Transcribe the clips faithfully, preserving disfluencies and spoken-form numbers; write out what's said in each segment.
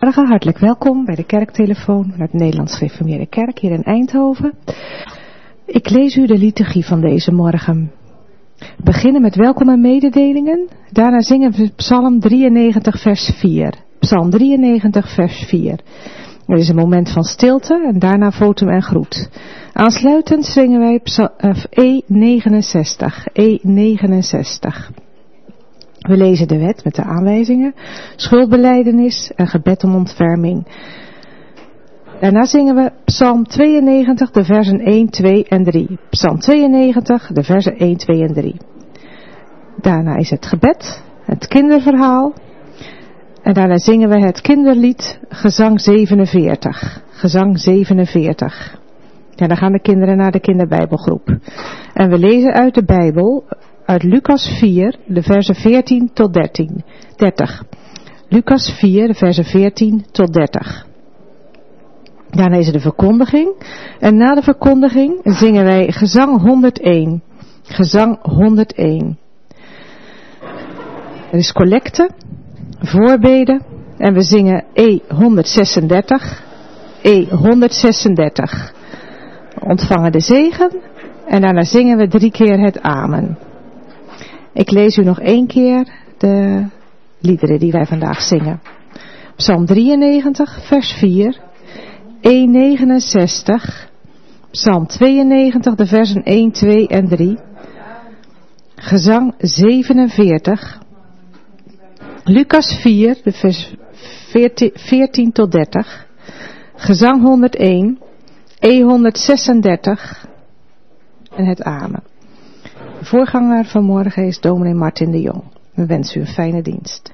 Goedemorgen, hartelijk welkom bij de kerktelefoon vanuit de Nederlands Gereformeerde Kerk hier in Eindhoven. Ik lees u de liturgie van deze morgen. We beginnen met welkom en mededelingen. Daarna zingen we Psalm drieënnegentig vers vier. Psalm drieënnegentig vers vier. Er is een moment van stilte en daarna votum en groet. Aansluitend zingen wij E negenenzestig. E negenenzestig. We lezen de wet met de aanwijzingen, schuldbelijdenis en gebed om ontferming. Daarna zingen we Psalm tweeënnegentig, de versen één, twee en drie. Psalm tweeënnegentig, de versen één, twee en drie. Daarna is het gebed, het kinderverhaal. En daarna zingen we het kinderlied, gezang zevenenveertig. Gezang zevenenveertig. Ja, dan gaan de kinderen naar de kinderbijbelgroep. En we lezen uit de Bijbel, uit Lucas vier, de versen veertien tot dertien. dertig. Lucas vier, de versen veertien tot dertig. Daarna is er de verkondiging. En na de verkondiging zingen wij gezang honderdéén. Gezang honderdéén. Er is collecte, voorbeden. En we zingen E honderdzesendertig. E honderdzesendertig. We ontvangen de zegen. En daarna zingen we drie keer het amen. Ik lees u nog één keer de liederen die wij vandaag zingen. Psalm drieënnegentig, vers vier. E negenenzestig. Psalm tweeënnegentig, de versen één, twee en drie. Gezang zevenenveertig. Lucas vier, de vers veertien tot dertig. Gezang honderdéén. E honderdzesendertig. En het amen. De voorganger van morgen is dominee Martin de Jong. We wensen u een fijne dienst.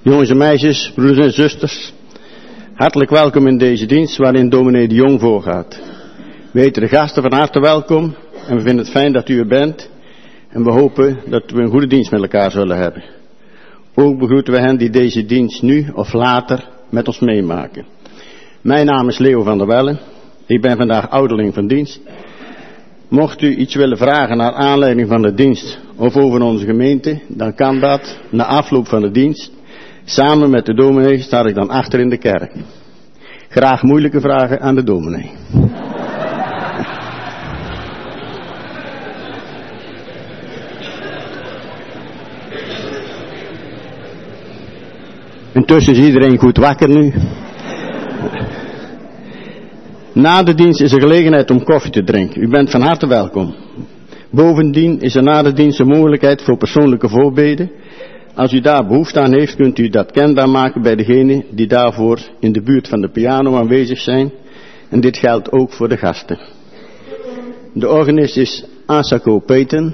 Jongens en meisjes, broeders en zusters, hartelijk welkom in deze dienst waarin dominee de Jong voorgaat. We heten de gasten van harte welkom en we vinden het fijn dat u er bent en we hopen dat we een goede dienst met elkaar zullen hebben. Ook begroeten we hen die deze dienst nu of later met ons meemaken. Mijn naam is Leo van der Welle, ik ben vandaag ouderling van dienst. Mocht u iets willen vragen naar aanleiding van de dienst of over onze gemeente, dan kan dat na afloop van de dienst. Samen met de dominee sta ik dan achter in de kerk. Graag moeilijke vragen aan de dominee. Intussen is iedereen goed wakker nu. Na de dienst is er gelegenheid om koffie te drinken. U bent van harte welkom. Bovendien is er na de dienst een mogelijkheid voor persoonlijke voorbeden. Als u daar behoefte aan heeft, kunt u dat kenbaar maken bij degenen die daarvoor in de buurt van de piano aanwezig zijn. En dit geldt ook voor de gasten. De organist is Asako Peten.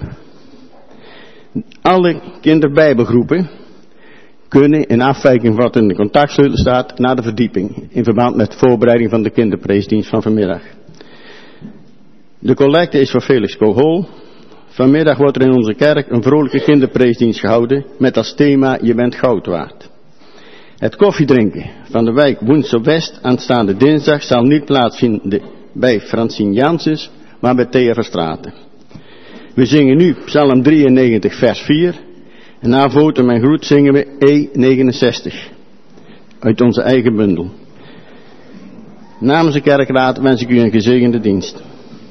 Alle kinderbijbelgroepen kunnen in afwijking van wat in de contactsleutel staat naar de verdieping in verband met de voorbereiding van de kinderpreesdienst van vanmiddag. De collecte is voor Felix Kohol. Vanmiddag wordt er in onze kerk een vrolijke kinderpreesdienst gehouden met als thema Je bent goud waard. Het koffiedrinken van de wijk Woensel West aanstaande dinsdag zal niet plaatsvinden bij Francine Janssens, maar bij Thea Verstraeten. We zingen nu Psalm drieënnegentig vers vier en na Voten mijn groet zingen we E negenenzestig uit onze eigen bundel. Namens de kerkraad wens ik u een gezegende dienst.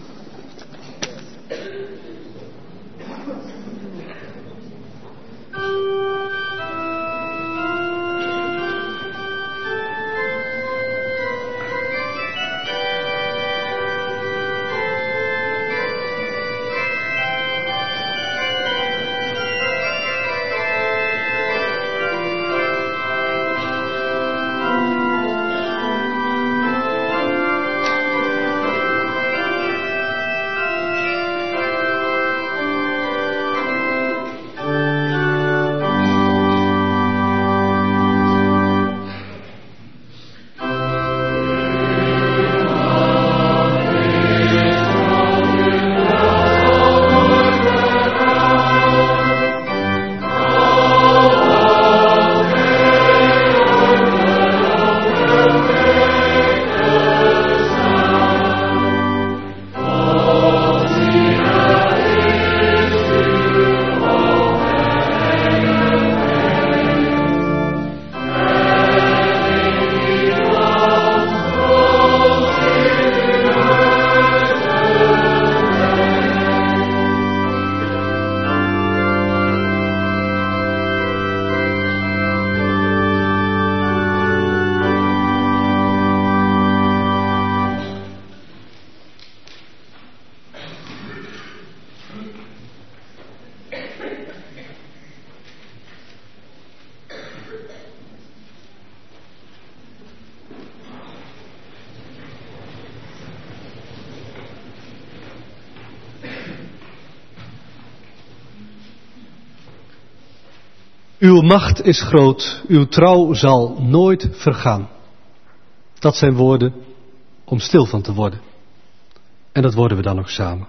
Uw macht is groot, uw trouw zal nooit vergaan. Dat zijn woorden om stil van te worden. En dat worden we dan ook samen.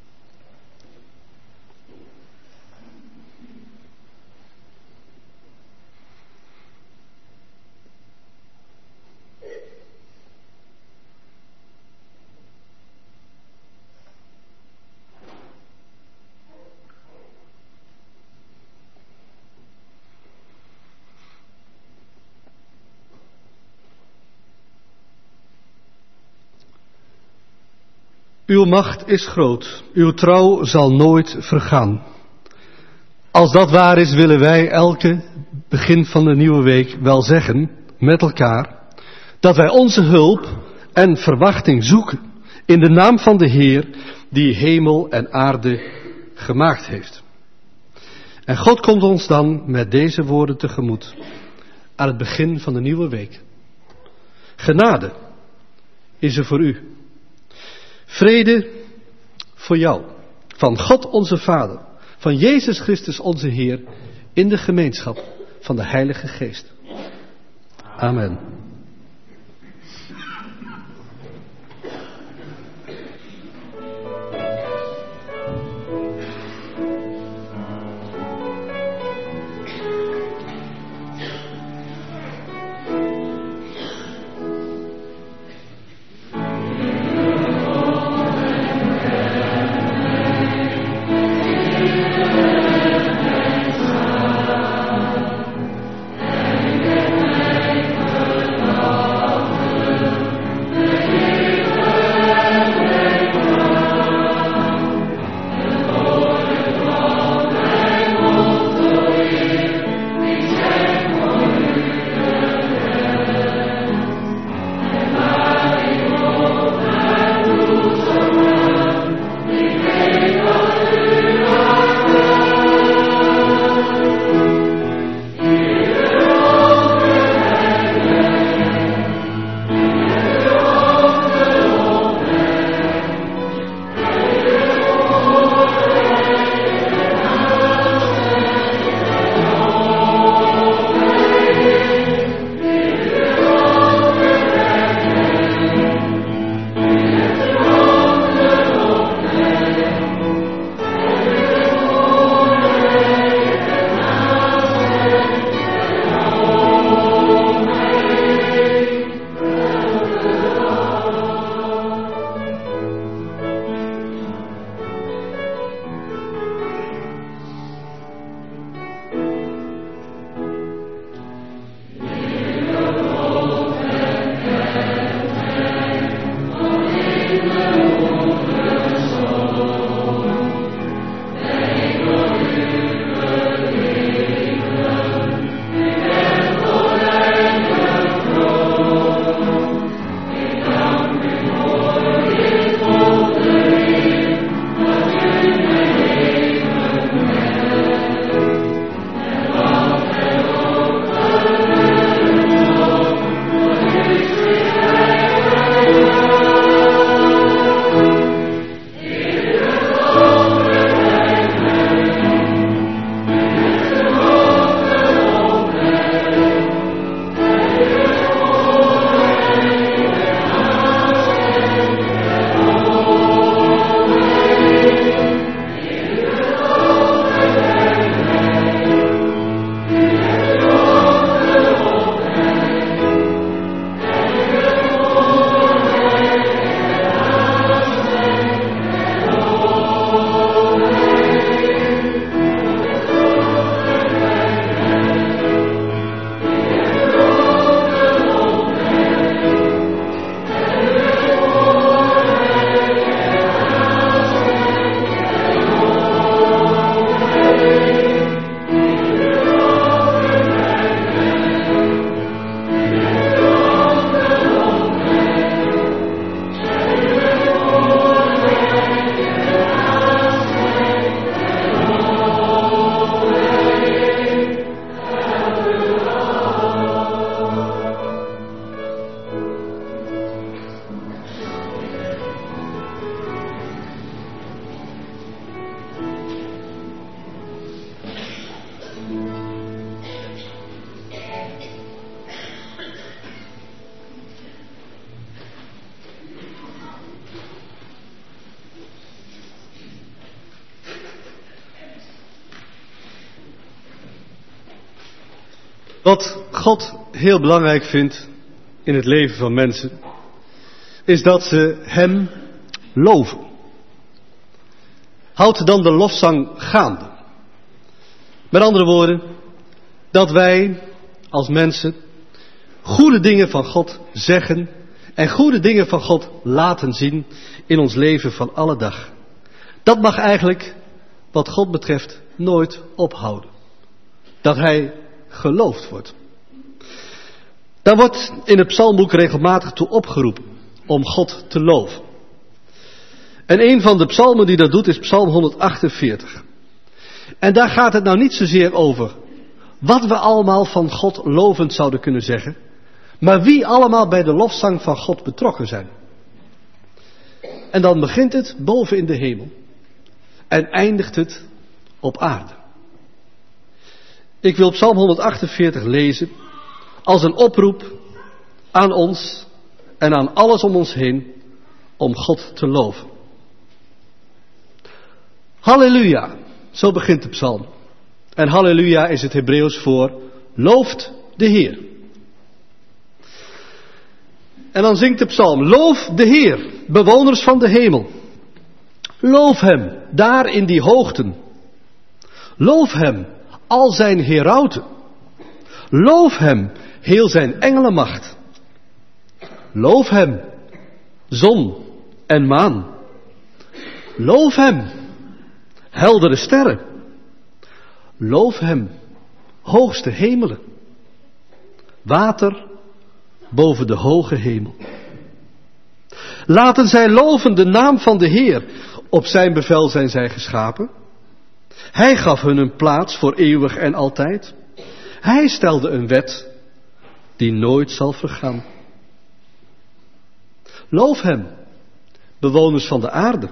Uw macht is groot, uw trouw zal nooit vergaan. Als dat waar is, willen wij elke begin van de nieuwe week wel zeggen, met elkaar, dat wij onze hulp en verwachting zoeken in de naam van de Heer, die hemel en aarde gemaakt heeft. En God komt ons dan met deze woorden tegemoet, aan het begin van de nieuwe week. Genade is er voor u. Vrede voor jou, van God onze Vader, van Jezus Christus onze Heer, in de gemeenschap van de Heilige Geest. Amen. Wat God heel belangrijk vindt in het leven van mensen, is dat ze Hem loven. Houd dan de lofzang gaande. Met andere woorden, dat wij als mensen goede dingen van God zeggen en goede dingen van God laten zien in ons leven van alle dag. Dat mag eigenlijk, wat God betreft, nooit ophouden. Dat Hij geloofd wordt. Daar wordt in het psalmboek regelmatig toe opgeroepen om God te loven. En een van de psalmen die dat doet is psalm honderdachtenveertig. En daar gaat het nou niet zozeer over wat we allemaal van God lovend zouden kunnen zeggen, maar wie allemaal bij de lofzang van God betrokken zijn. En dan begint het boven in de hemel en eindigt het op aarde. Ik wil psalm honderdachtenveertig lezen als een oproep aan ons en aan alles om ons heen om God te loven. Halleluja, zo begint de psalm. En halleluja is het Hebreeuws voor looft de Heer. En dan zingt de psalm, loof de Heer, bewoners van de hemel. Loof hem, daar in die hoogten. Loof hem, al zijn herauten. Loof hem, heel zijn engelenmacht. Loof hem, zon en maan. Loof hem, heldere sterren. Loof hem, hoogste hemelen. Water boven de hoge hemel. Laten zij loven de naam van de Heer. Op zijn bevel zijn zij geschapen. Hij gaf hun een plaats voor eeuwig en altijd. Hij stelde een wet die nooit zal vergaan. Loof hem, bewoners van de aarde.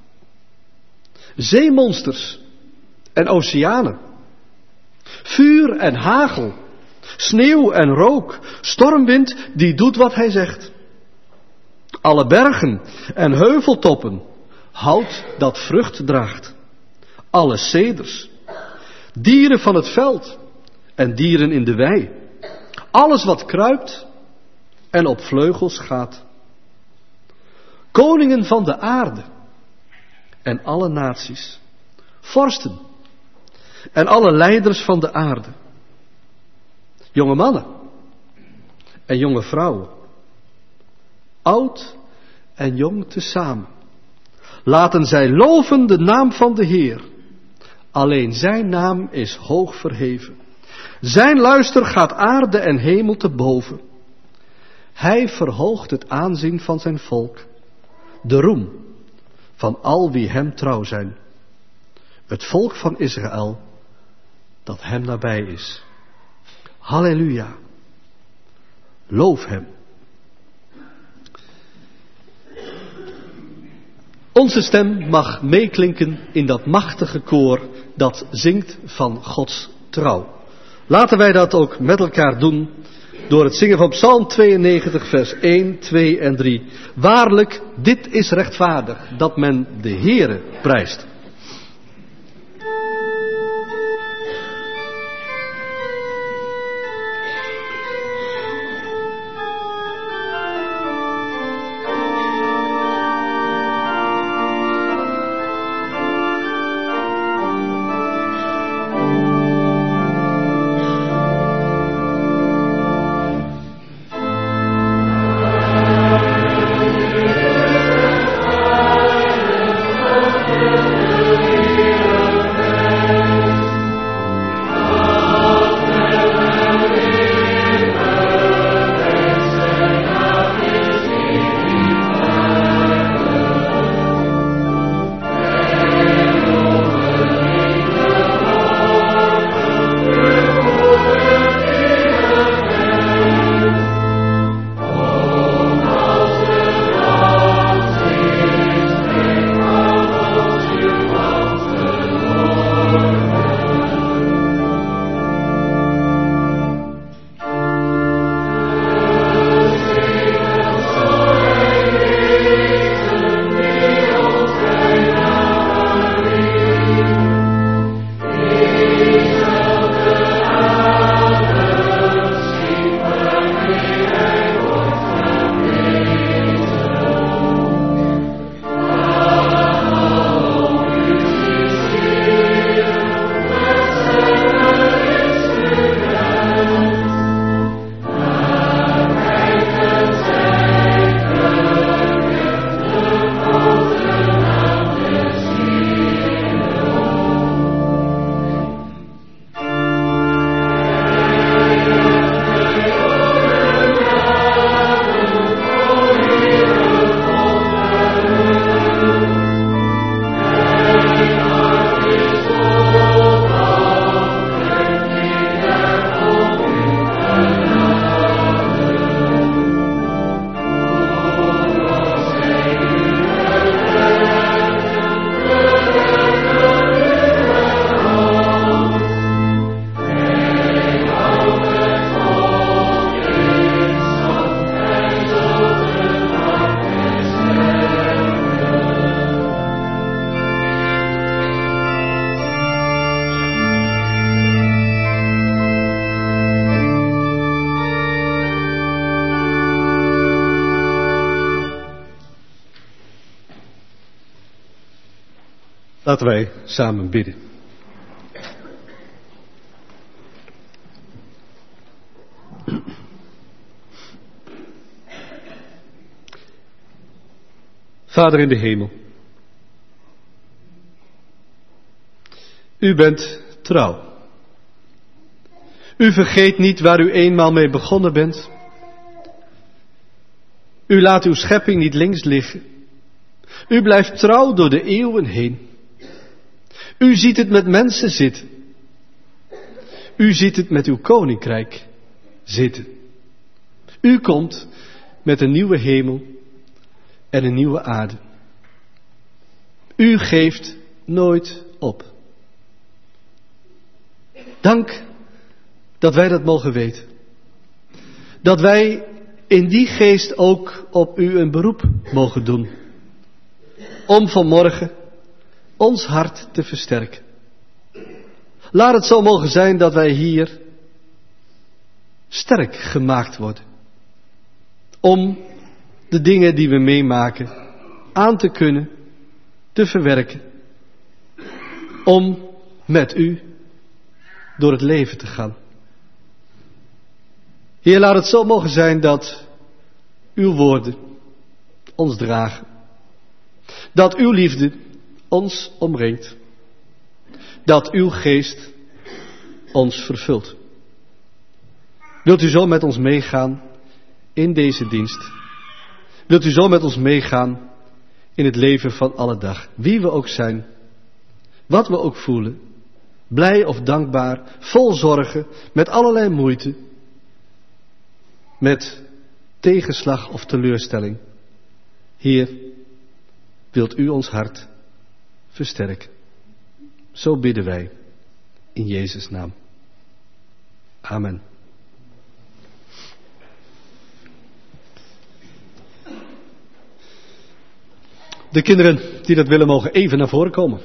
Zeemonsters en oceanen. Vuur en hagel. Sneeuw en rook. Stormwind die doet wat hij zegt. Alle bergen en heuveltoppen. Hout dat vrucht draagt. Alle ceders. Dieren van het veld en dieren in de wei. Alles wat kruipt en op vleugels gaat. Koningen van de aarde en alle naties. Vorsten en alle leiders van de aarde. Jonge mannen en jonge vrouwen. Oud en jong tezamen. Laten zij loven de naam van de Heer. Alleen zijn naam is hoog verheven. Zijn luister gaat aarde en hemel te boven. Hij verhoogt het aanzien van zijn volk. De roem van al wie hem trouw zijn. Het volk van Israël dat hem nabij is. Halleluja. Loof hem. Onze stem mag meeklinken in dat machtige koor dat zingt van Gods trouw. Laten wij dat ook met elkaar doen door het zingen van Psalm tweeënnegentig vers één, twee en drie. Waarlijk, dit is rechtvaardig, dat men de Heere prijst. Thank you. Laten wij samen bidden. Vader in de hemel, u bent trouw. U vergeet niet waar u eenmaal mee begonnen bent. U laat uw schepping niet links liggen. U blijft trouw door de eeuwen heen. U ziet het met mensen zitten. U ziet het met uw koninkrijk zitten. U komt met een nieuwe hemel en een nieuwe aarde. U geeft nooit op. Dank dat wij dat mogen weten. Dat wij in die geest ook op u een beroep mogen doen. Om vanmorgen ons hart te versterken. Laat het zo mogen zijn dat wij hier sterk gemaakt worden. Om de dingen die we meemaken aan te kunnen, te verwerken. Om met u door het leven te gaan. Heer, laat het zo mogen zijn dat uw woorden ons dragen. Dat uw liefde ons omringt. Dat uw geest ons vervult. Wilt u zo met ons meegaan in deze dienst? Wilt u zo met ons meegaan in het leven van alle dag? Wie we ook zijn, wat we ook voelen, blij of dankbaar, vol zorgen, met allerlei moeite, met tegenslag of teleurstelling. Heer, wilt u ons hart versterken? Zo bidden wij in Jezus' naam. Amen. De kinderen die dat willen mogen even naar voren komen.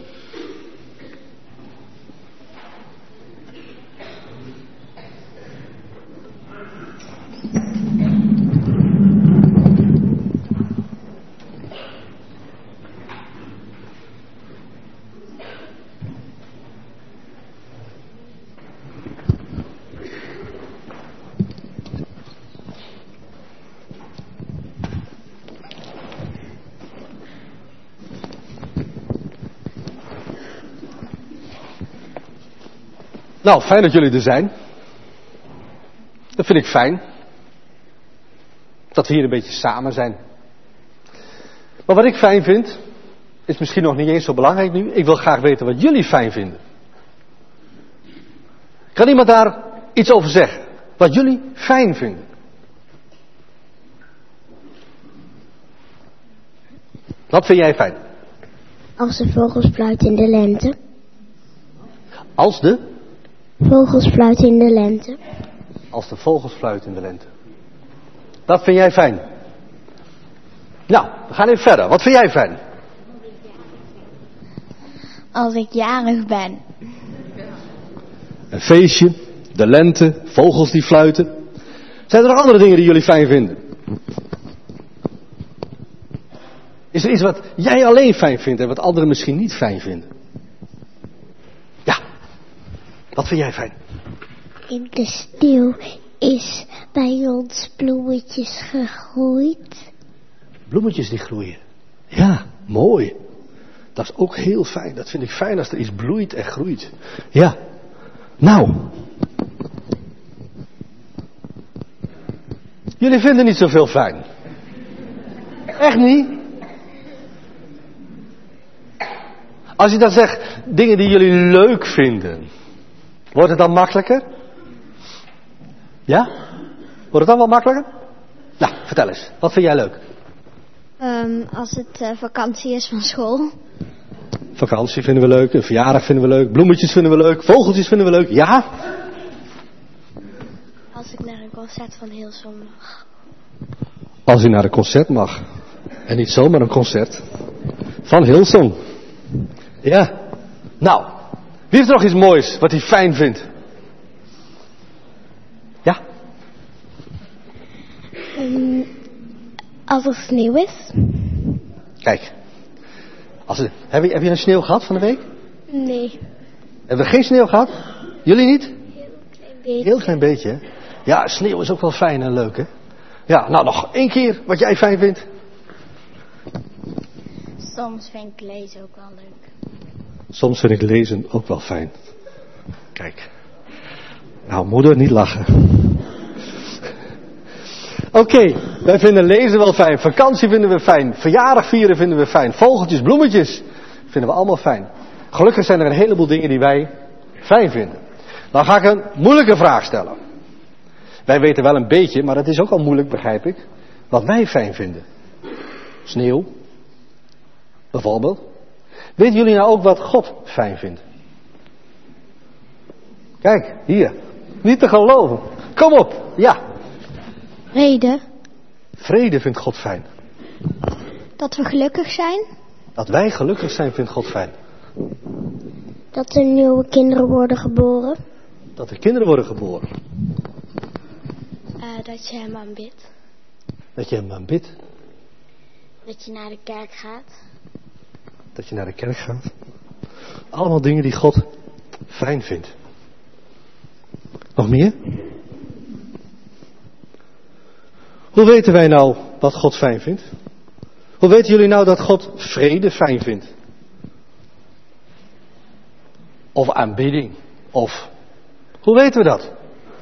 Nou, fijn dat jullie er zijn. Dat vind ik fijn. Dat we hier een beetje samen zijn. Maar wat ik fijn vind, is misschien nog niet eens zo belangrijk nu. Ik wil graag weten wat jullie fijn vinden. Kan iemand daar iets over zeggen? Wat jullie fijn vinden? Wat vind jij fijn? Als de vogels fluiten in de lente. Als de? Vogels fluiten in de lente. Als de vogels fluiten in de lente. Dat vind jij fijn? Nou, we gaan even verder. Wat vind jij fijn? Als ik jarig ben. Een feestje, de lente, vogels die fluiten. Zijn er nog andere dingen die jullie fijn vinden? Is er iets wat jij alleen fijn vindt en wat anderen misschien niet fijn vinden? Ja, wat vind jij fijn? In de sneeuw is bij ons bloemetjes gegroeid. Bloemetjes die groeien. Ja, mooi. Dat is ook heel fijn. Dat vind ik fijn als er iets bloeit en groeit. Ja. Nou. Jullie vinden niet zoveel fijn. Echt niet? Als je dan zegt, dingen die jullie leuk vinden. Wordt het dan makkelijker? Ja? Wordt het dan wel makkelijker? Nou, vertel eens. Wat vind jij leuk? Um, als het uh, vakantie is van school. Vakantie vinden we leuk, een verjaardag vinden we leuk, bloemetjes vinden we leuk, vogeltjes vinden we leuk, ja? Als ik naar een concert van Hillsong mag. Als u naar een concert mag. En niet zomaar een concert. Van Hillsong. Ja. Nou, wie heeft er nog iets moois wat hij fijn vindt? Ja? Um, als er sneeuw is. Kijk. Als het, heb, je, heb je een sneeuw gehad van de week? Nee. Hebben we geen sneeuw gehad? Jullie niet? Heel klein beetje. Heel klein beetje, hè? Ja, sneeuw is ook wel fijn en leuk, hè? Ja, nou nog één keer wat jij fijn vindt. Soms vind ik lezen ook wel leuk. Soms vind ik lezen ook wel fijn. Kijk. Nou, moeder, niet lachen. Oké, okay, wij vinden lezen wel fijn. Vakantie vinden we fijn. Verjaardag vieren vinden we fijn. Vogeltjes, bloemetjes vinden we allemaal fijn. Gelukkig zijn er een heleboel dingen die wij fijn vinden. Dan ga ik een moeilijke vraag stellen. Wij weten wel een beetje, maar het is ook al moeilijk, begrijp ik. Wat wij fijn vinden. Sneeuw. Bijvoorbeeld. Weten jullie nou ook wat God fijn vindt? Kijk, hier. Niet te geloven. Kom op. Ja. Vrede. Vrede vindt God fijn. Dat we gelukkig zijn. Dat wij gelukkig zijn vindt God fijn. Dat er nieuwe kinderen worden geboren. Dat er kinderen worden geboren. Uh, dat je hem aanbidt. Dat je hem aanbidt. Dat je naar de kerk gaat. Dat je naar de kerk gaat. Allemaal dingen die God fijn vindt. Nog meer? Hoe weten wij nou wat God fijn vindt? Hoe weten jullie nou dat God vrede fijn vindt? Of aanbidding? Of... Hoe weten we dat?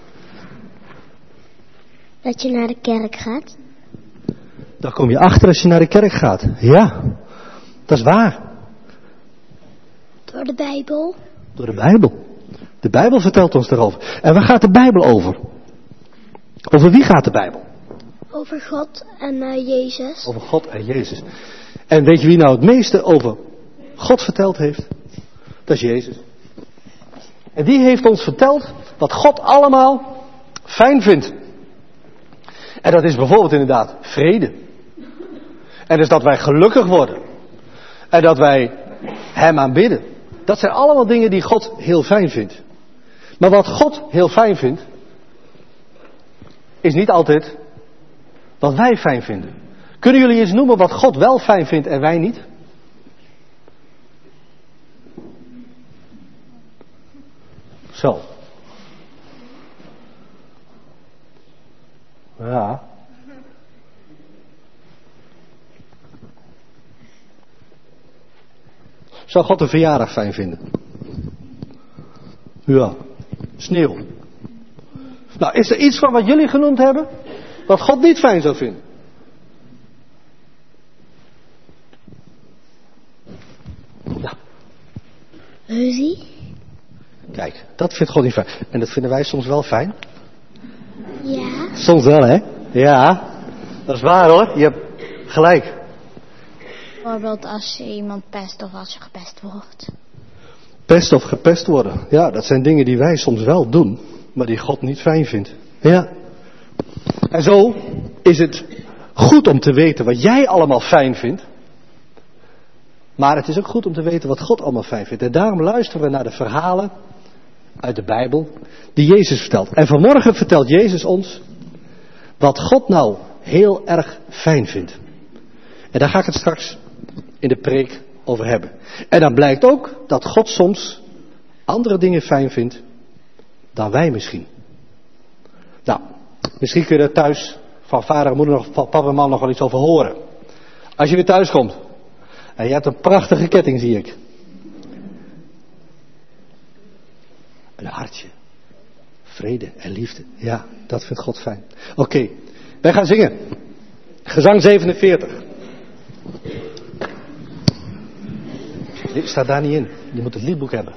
Dat je naar de kerk gaat. Daar kom je achter als je naar de kerk gaat. Ja, dat is waar. Door de Bijbel. Door de Bijbel. De Bijbel vertelt ons daarover. En waar gaat de Bijbel over? Over wie gaat de Bijbel? Over God en uh, Jezus. Over God en Jezus. En weet je wie nou het meeste over God verteld heeft? Dat is Jezus. En die heeft ons verteld wat God allemaal fijn vindt. En dat is bijvoorbeeld inderdaad vrede. En dus dat wij gelukkig worden. En dat wij hem aanbidden. Dat zijn allemaal dingen die God heel fijn vindt. Maar wat God heel fijn vindt, is niet altijd wat wij fijn vinden. Kunnen jullie eens noemen wat God wel fijn vindt en wij niet? Zo. Ja. Zou God een verjaardag fijn vinden? Ja. Sneeuw. Nou, is er iets van wat jullie genoemd hebben, wat God niet fijn zou vinden? Ja. Ruzie. Kijk, dat vindt God niet fijn. En dat vinden wij soms wel fijn. Ja. Soms wel, hè? Ja. Dat is waar, hoor. Je hebt gelijk. Bijvoorbeeld als je iemand pest of als je gepest wordt. Pest of gepest worden. Ja, dat zijn dingen die wij soms wel doen, maar die God niet fijn vindt. Ja. En zo is het goed om te weten wat jij allemaal fijn vindt. Maar het is ook goed om te weten wat God allemaal fijn vindt. En daarom luisteren we naar de verhalen uit de Bijbel die Jezus vertelt. En vanmorgen vertelt Jezus ons wat God nou heel erg fijn vindt. En daar ga ik het straks in de preek over hebben. En dan blijkt ook dat God soms andere dingen fijn vindt dan wij misschien. Nou, misschien kun je er thuis van vader en moeder, nog, van papa en mam nog wel iets over horen. Als je weer thuis komt. En je hebt een prachtige ketting, zie ik. Een hartje. Vrede en liefde. Ja, dat vindt God fijn. Oké, okay, wij gaan zingen. Gezang zevenenveertig. Dit staat daar niet in. Je moet het liedboek hebben.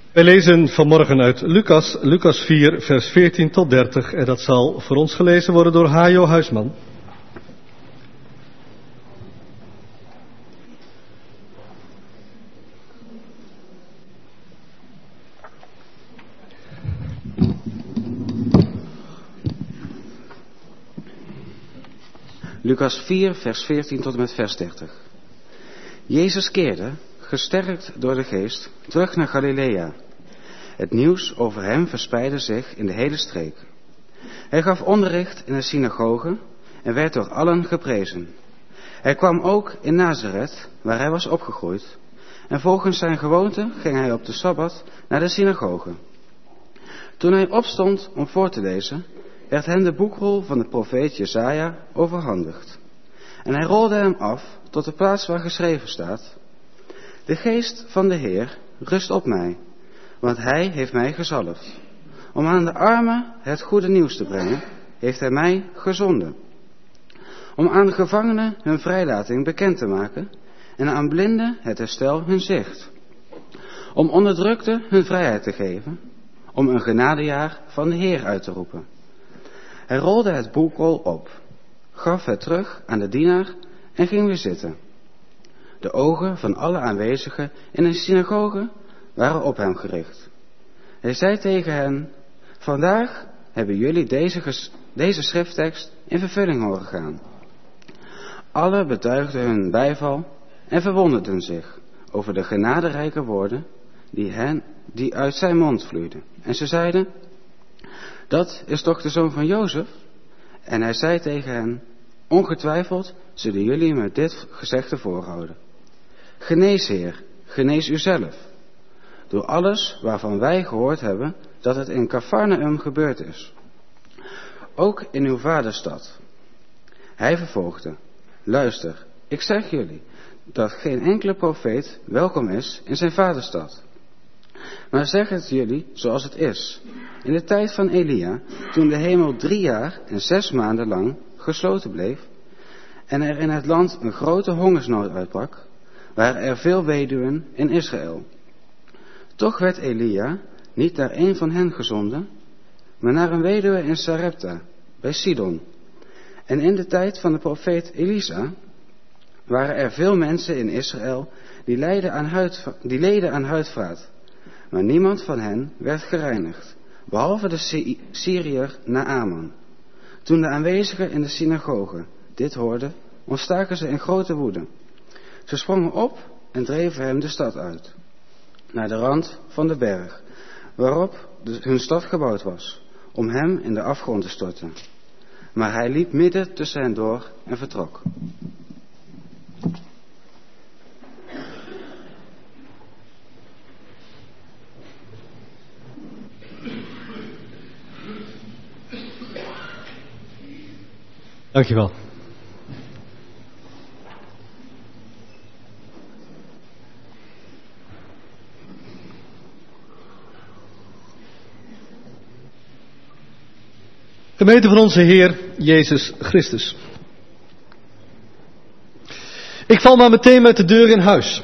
Wij lezen vanmorgen uit Lucas, Lucas vier, vers veertien tot dertig. En dat zal voor ons gelezen worden door Hajo Huisman. Lucas vier, vers veertien tot en met vers dertig. Jezus keerde, gesterkt door de geest, terug naar Galilea. Het nieuws over hem verspreidde zich in de hele streek. Hij gaf onderricht in de synagoge en werd door allen geprezen. Hij kwam ook in Nazareth, waar hij was opgegroeid. En volgens zijn gewoonte ging hij op de Sabbat naar de synagoge. Toen hij opstond om voor te lezen, werd hem de boekrol van de profeet Jesaja overhandigd. En hij rolde hem af tot de plaats waar geschreven staat: De geest van de Heer rust op mij, want hij heeft mij gezalfd. Om aan de armen het goede nieuws te brengen, heeft hij mij gezonden. Om aan de gevangenen hun vrijlating bekend te maken en aan blinden het herstel hun zicht. Om onderdrukten hun vrijheid te geven, om een genadejaar van de Heer uit te roepen. Hij rolde het boekrol op, gaf het terug aan de dienaar en ging weer zitten. De ogen van alle aanwezigen in de synagoge waren op hem gericht. Hij zei tegen hen: Vandaag hebben jullie deze, ges- deze schrifttekst in vervulling horen gaan. Alle betuigden hun bijval en verwonderden zich over de genaderijke woorden die, hen, die uit zijn mond vloeiden. En ze zeiden: Dat is toch de zoon van Jozef? En hij zei tegen hen: Ongetwijfeld zullen jullie me dit gezegde voorhouden. Genees, Heer, genees uzelf. Door alles waarvan wij gehoord hebben dat het in Cafarnaum gebeurd is. Ook in uw vaderstad. Hij vervolgde: Luister, ik zeg jullie dat geen enkele profeet welkom is in zijn vaderstad. Maar zeg het jullie zoals het is. In de tijd van Elia, toen de hemel drie jaar en zes maanden lang gesloten bleef en er in het land een grote hongersnood uitbrak, waren er veel weduwen in Israël. Toch werd Elia niet naar een van hen gezonden, maar naar een weduwe in Sarepta, bij Sidon. En in de tijd van de profeet Elisa waren er veel mensen in Israël die leden aan, huid, die leden aan huidvaat, maar niemand van hen werd gereinigd, behalve de Syriër Naaman. Toen de aanwezigen in de synagoge dit hoorden, ontstaken ze in grote woede. Ze sprongen op en dreven hem de stad uit, naar de rand van de berg, waarop de, hun stad gebouwd was, om hem in de afgrond te storten. Maar hij liep midden tussen hen door en vertrok. Dankjewel. Gemeente van onze Heer Jezus Christus. Ik val maar meteen met de deur in huis.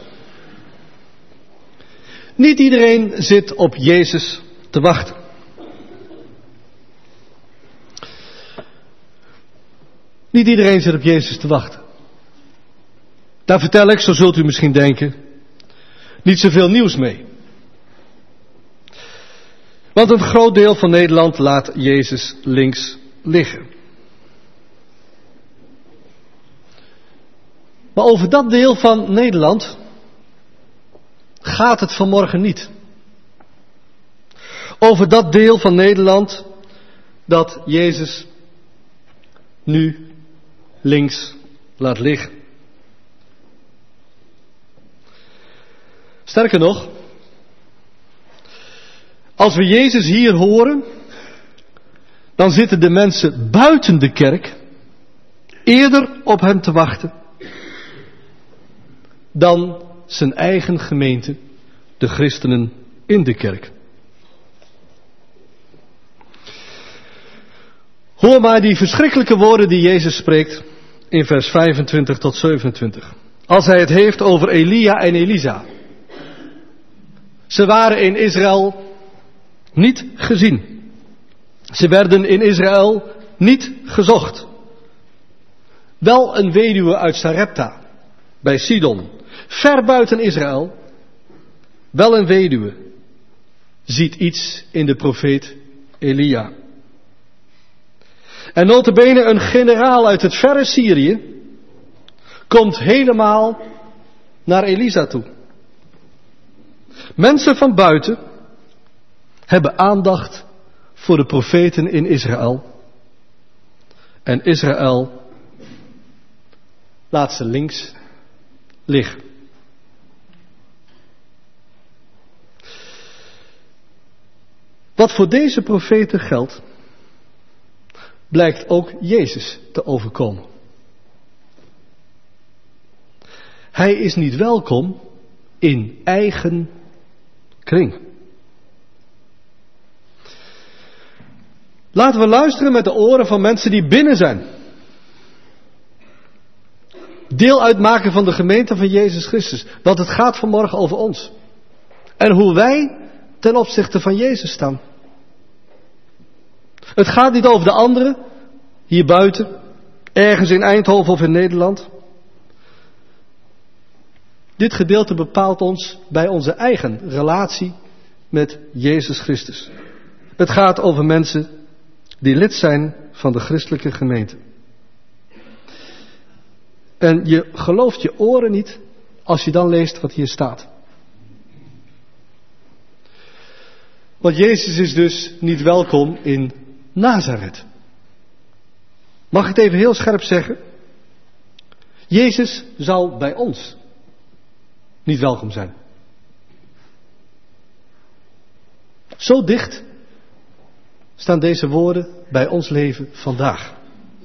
Niet iedereen zit op Jezus te wachten. Niet iedereen zit op Jezus te wachten. Daar vertel ik, zo zult u misschien denken, niet zoveel nieuws mee. Want een groot deel van Nederland laat Jezus links liggen. Maar over dat deel van Nederland gaat het vanmorgen niet. Over dat deel van Nederland dat Jezus nu links laat liggen. Sterker nog, als we Jezus hier horen, dan zitten de mensen buiten de kerk eerder op hem te wachten dan zijn eigen gemeente, de christenen in de kerk. Hoor maar die verschrikkelijke woorden die Jezus spreekt in vers vijfentwintig tot zevenentwintig. Als hij het heeft over Elia en Elisa. Ze waren in Israël niet gezien. Ze werden in Israël niet gezocht. Wel een weduwe uit Sarepta, bij Sidon, ver buiten Israël. Wel een weduwe ziet iets in de profeet Elia. En nota bene een generaal uit het verre Syrië komt helemaal naar Elisa toe. Mensen van buiten hebben aandacht voor de profeten in Israël. En Israël laat ze links liggen. Wat voor deze profeten geldt, blijkt ook Jezus te overkomen. Hij is niet welkom in eigen kring. Laten we luisteren met de oren van mensen die binnen zijn. Deel uitmaken van de gemeente van Jezus Christus. Want het gaat vanmorgen over ons. En hoe wij ten opzichte van Jezus staan. Het gaat niet over de anderen, hier buiten, ergens in Eindhoven of in Nederland. Dit gedeelte bepaalt ons bij onze eigen relatie met Jezus Christus. Het gaat over mensen die lid zijn van de christelijke gemeente. En je gelooft je oren niet als je dan leest wat hier staat. Want Jezus is dus niet welkom in Nazareth. Mag ik het even heel scherp zeggen? Jezus zou bij ons niet welkom zijn. Zo dicht staan deze woorden bij ons leven vandaag.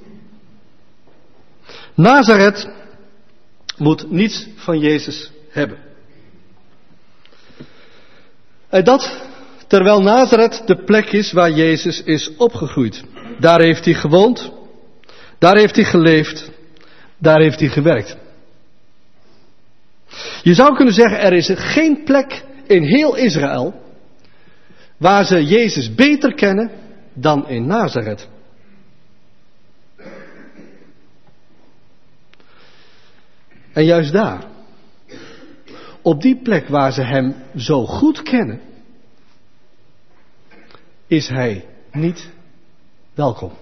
Nazareth moet niets van Jezus hebben. En dat terwijl Nazareth de plek is waar Jezus is opgegroeid. Daar heeft hij gewoond, daar heeft hij geleefd, daar heeft hij gewerkt. Je zou kunnen zeggen, er is geen plek in heel Israël waar ze Jezus beter kennen dan in Nazareth. En juist daar, op die plek waar ze hem zo goed kennen, is hij niet welkom.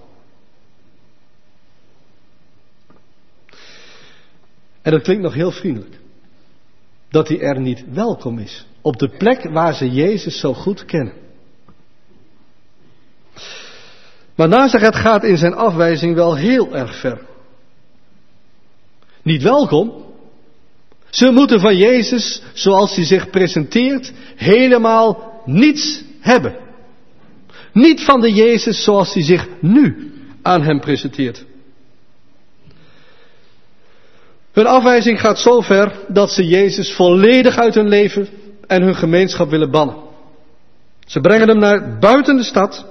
En dat klinkt nog heel vriendelijk. Dat hij er niet welkom is. Op de plek waar ze Jezus zo goed kennen. Maar Nazareth gaat in zijn afwijzing wel heel erg ver. Niet welkom. Ze moeten van Jezus, zoals hij zich presenteert, helemaal niets hebben. Niet van de Jezus zoals hij zich nu aan hem presenteert. Hun afwijzing gaat zo ver dat ze Jezus volledig uit hun leven en hun gemeenschap willen bannen. Ze brengen hem naar buiten de stad,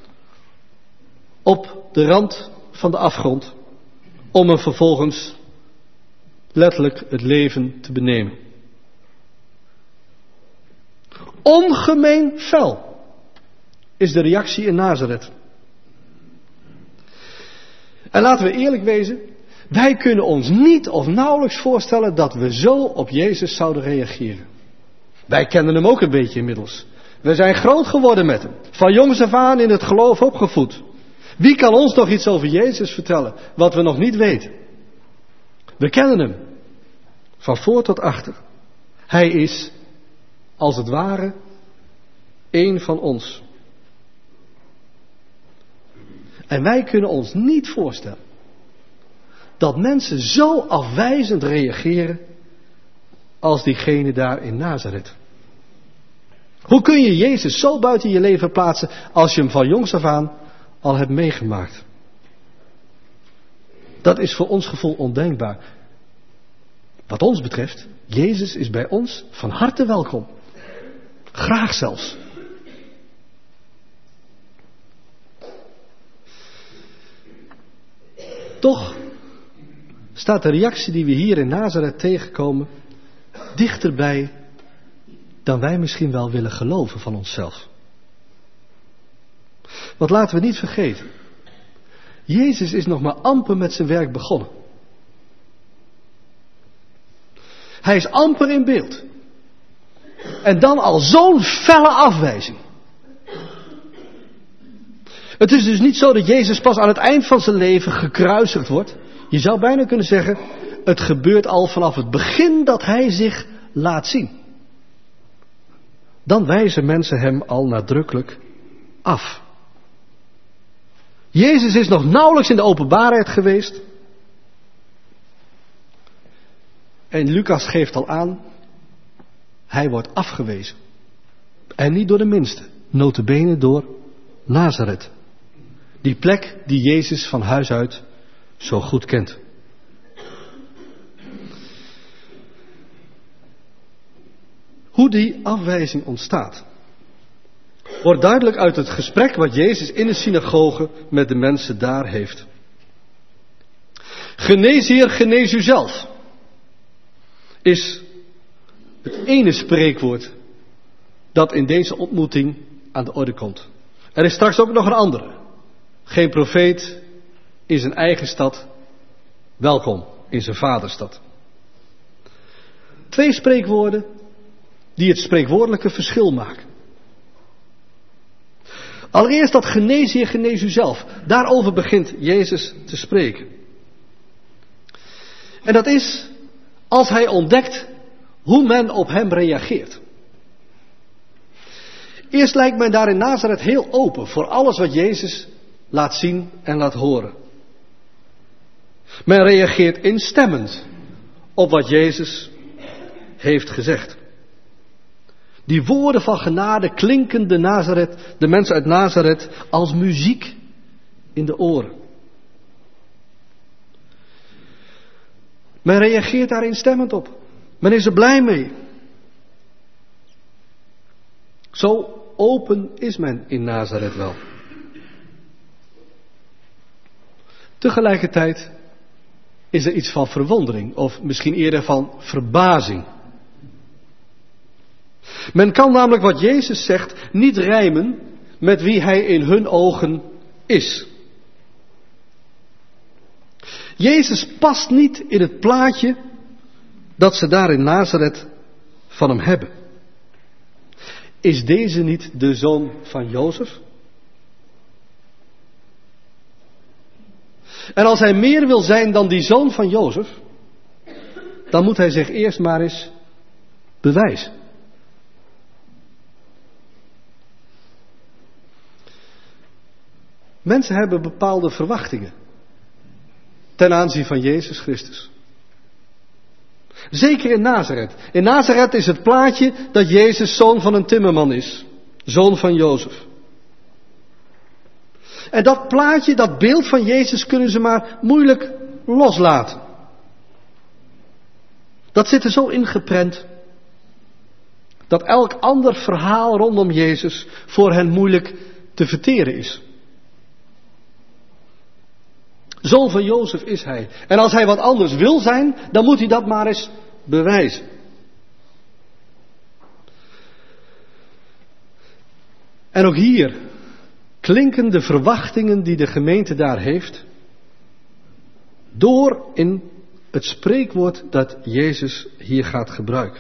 op de rand van de afgrond, om hem vervolgens letterlijk het leven te benemen. Ongemeen fel is de reactie in Nazareth. En laten we eerlijk wezen, wij kunnen ons niet of nauwelijks voorstellen dat we zo op Jezus zouden reageren. Wij kennen hem ook een beetje inmiddels. We zijn groot geworden met hem. Van jongs af aan in het geloof opgevoed. Wie kan ons nog iets over Jezus vertellen wat we nog niet weten? We kennen hem. Van voor tot achter. Hij is, als het ware, één van ons. En wij kunnen ons niet voorstellen dat mensen zo afwijzend reageren als diegene daar in Nazareth. Hoe kun je Jezus zo buiten je leven plaatsen als je hem van jongs af aan al hebt meegemaakt? Dat is voor ons gevoel ondenkbaar. Wat ons betreft, Jezus is bij ons van harte welkom. Graag zelfs. Toch staat de reactie die we hier in Nazareth tegenkomen dichterbij dan wij misschien wel willen geloven van onszelf. Want laten we niet vergeten, Jezus is nog maar amper met zijn werk begonnen. Hij is amper in beeld. En dan al zo'n felle afwijzing. Het is dus niet zo dat Jezus pas aan het eind van zijn leven gekruisigd wordt. Je zou bijna kunnen zeggen, het gebeurt al vanaf het begin dat hij zich laat zien. Dan wijzen mensen hem al nadrukkelijk af. Jezus is nog nauwelijks in de openbaarheid geweest. En Lucas geeft al aan, hij wordt afgewezen. En niet door de minste, nota bene door Nazareth. Die plek die Jezus van huis uit zo goed kent. Hoe die afwijzing ontstaat, wordt duidelijk uit het gesprek wat Jezus in de synagoge met de mensen daar heeft. Genees Heer, genees u zelf, is het ene spreekwoord dat in deze ontmoeting aan de orde komt. Er is straks ook nog een andere. Geen profeet in zijn eigen stad, welkom in zijn vaderstad. Twee spreekwoorden die het spreekwoordelijke verschil maken. Allereerst dat genees Heer, genees u zelf. Daarover begint Jezus te spreken. En dat is als hij ontdekt hoe men op hem reageert. Eerst lijkt men daar in Nazareth heel open voor alles wat Jezus laat zien en laat horen. Men reageert instemmend op wat Jezus heeft gezegd. Die woorden van genade klinken de, Nazareth, de mensen uit Nazareth als muziek in de oren. Men reageert daar instemmend op. Men is er blij mee. Zo open is men in Nazareth wel. Tegelijkertijd is er iets van verwondering, of misschien eerder van verbazing. Men kan namelijk wat Jezus zegt niet rijmen met wie hij in hun ogen is. Jezus past niet in het plaatje dat ze daar in Nazareth van hem hebben. Is deze niet de zoon van Jozef? En als hij meer wil zijn dan die zoon van Jozef, dan moet hij zich eerst maar eens bewijzen. Mensen hebben bepaalde verwachtingen ten aanzien van Jezus Christus. Zeker in Nazareth. In Nazareth is het plaatje dat Jezus zoon van een timmerman is. Zoon van Jozef. En dat plaatje, dat beeld van Jezus kunnen ze maar moeilijk loslaten. Dat zit er zo ingeprent dat elk ander verhaal rondom Jezus voor hen moeilijk te verteren is. Zoon van Jozef is hij. En als hij wat anders wil zijn, dan moet hij dat maar eens bewijzen. En ook hier klinken de verwachtingen die de gemeente daar heeft door in het spreekwoord dat Jezus hier gaat gebruiken.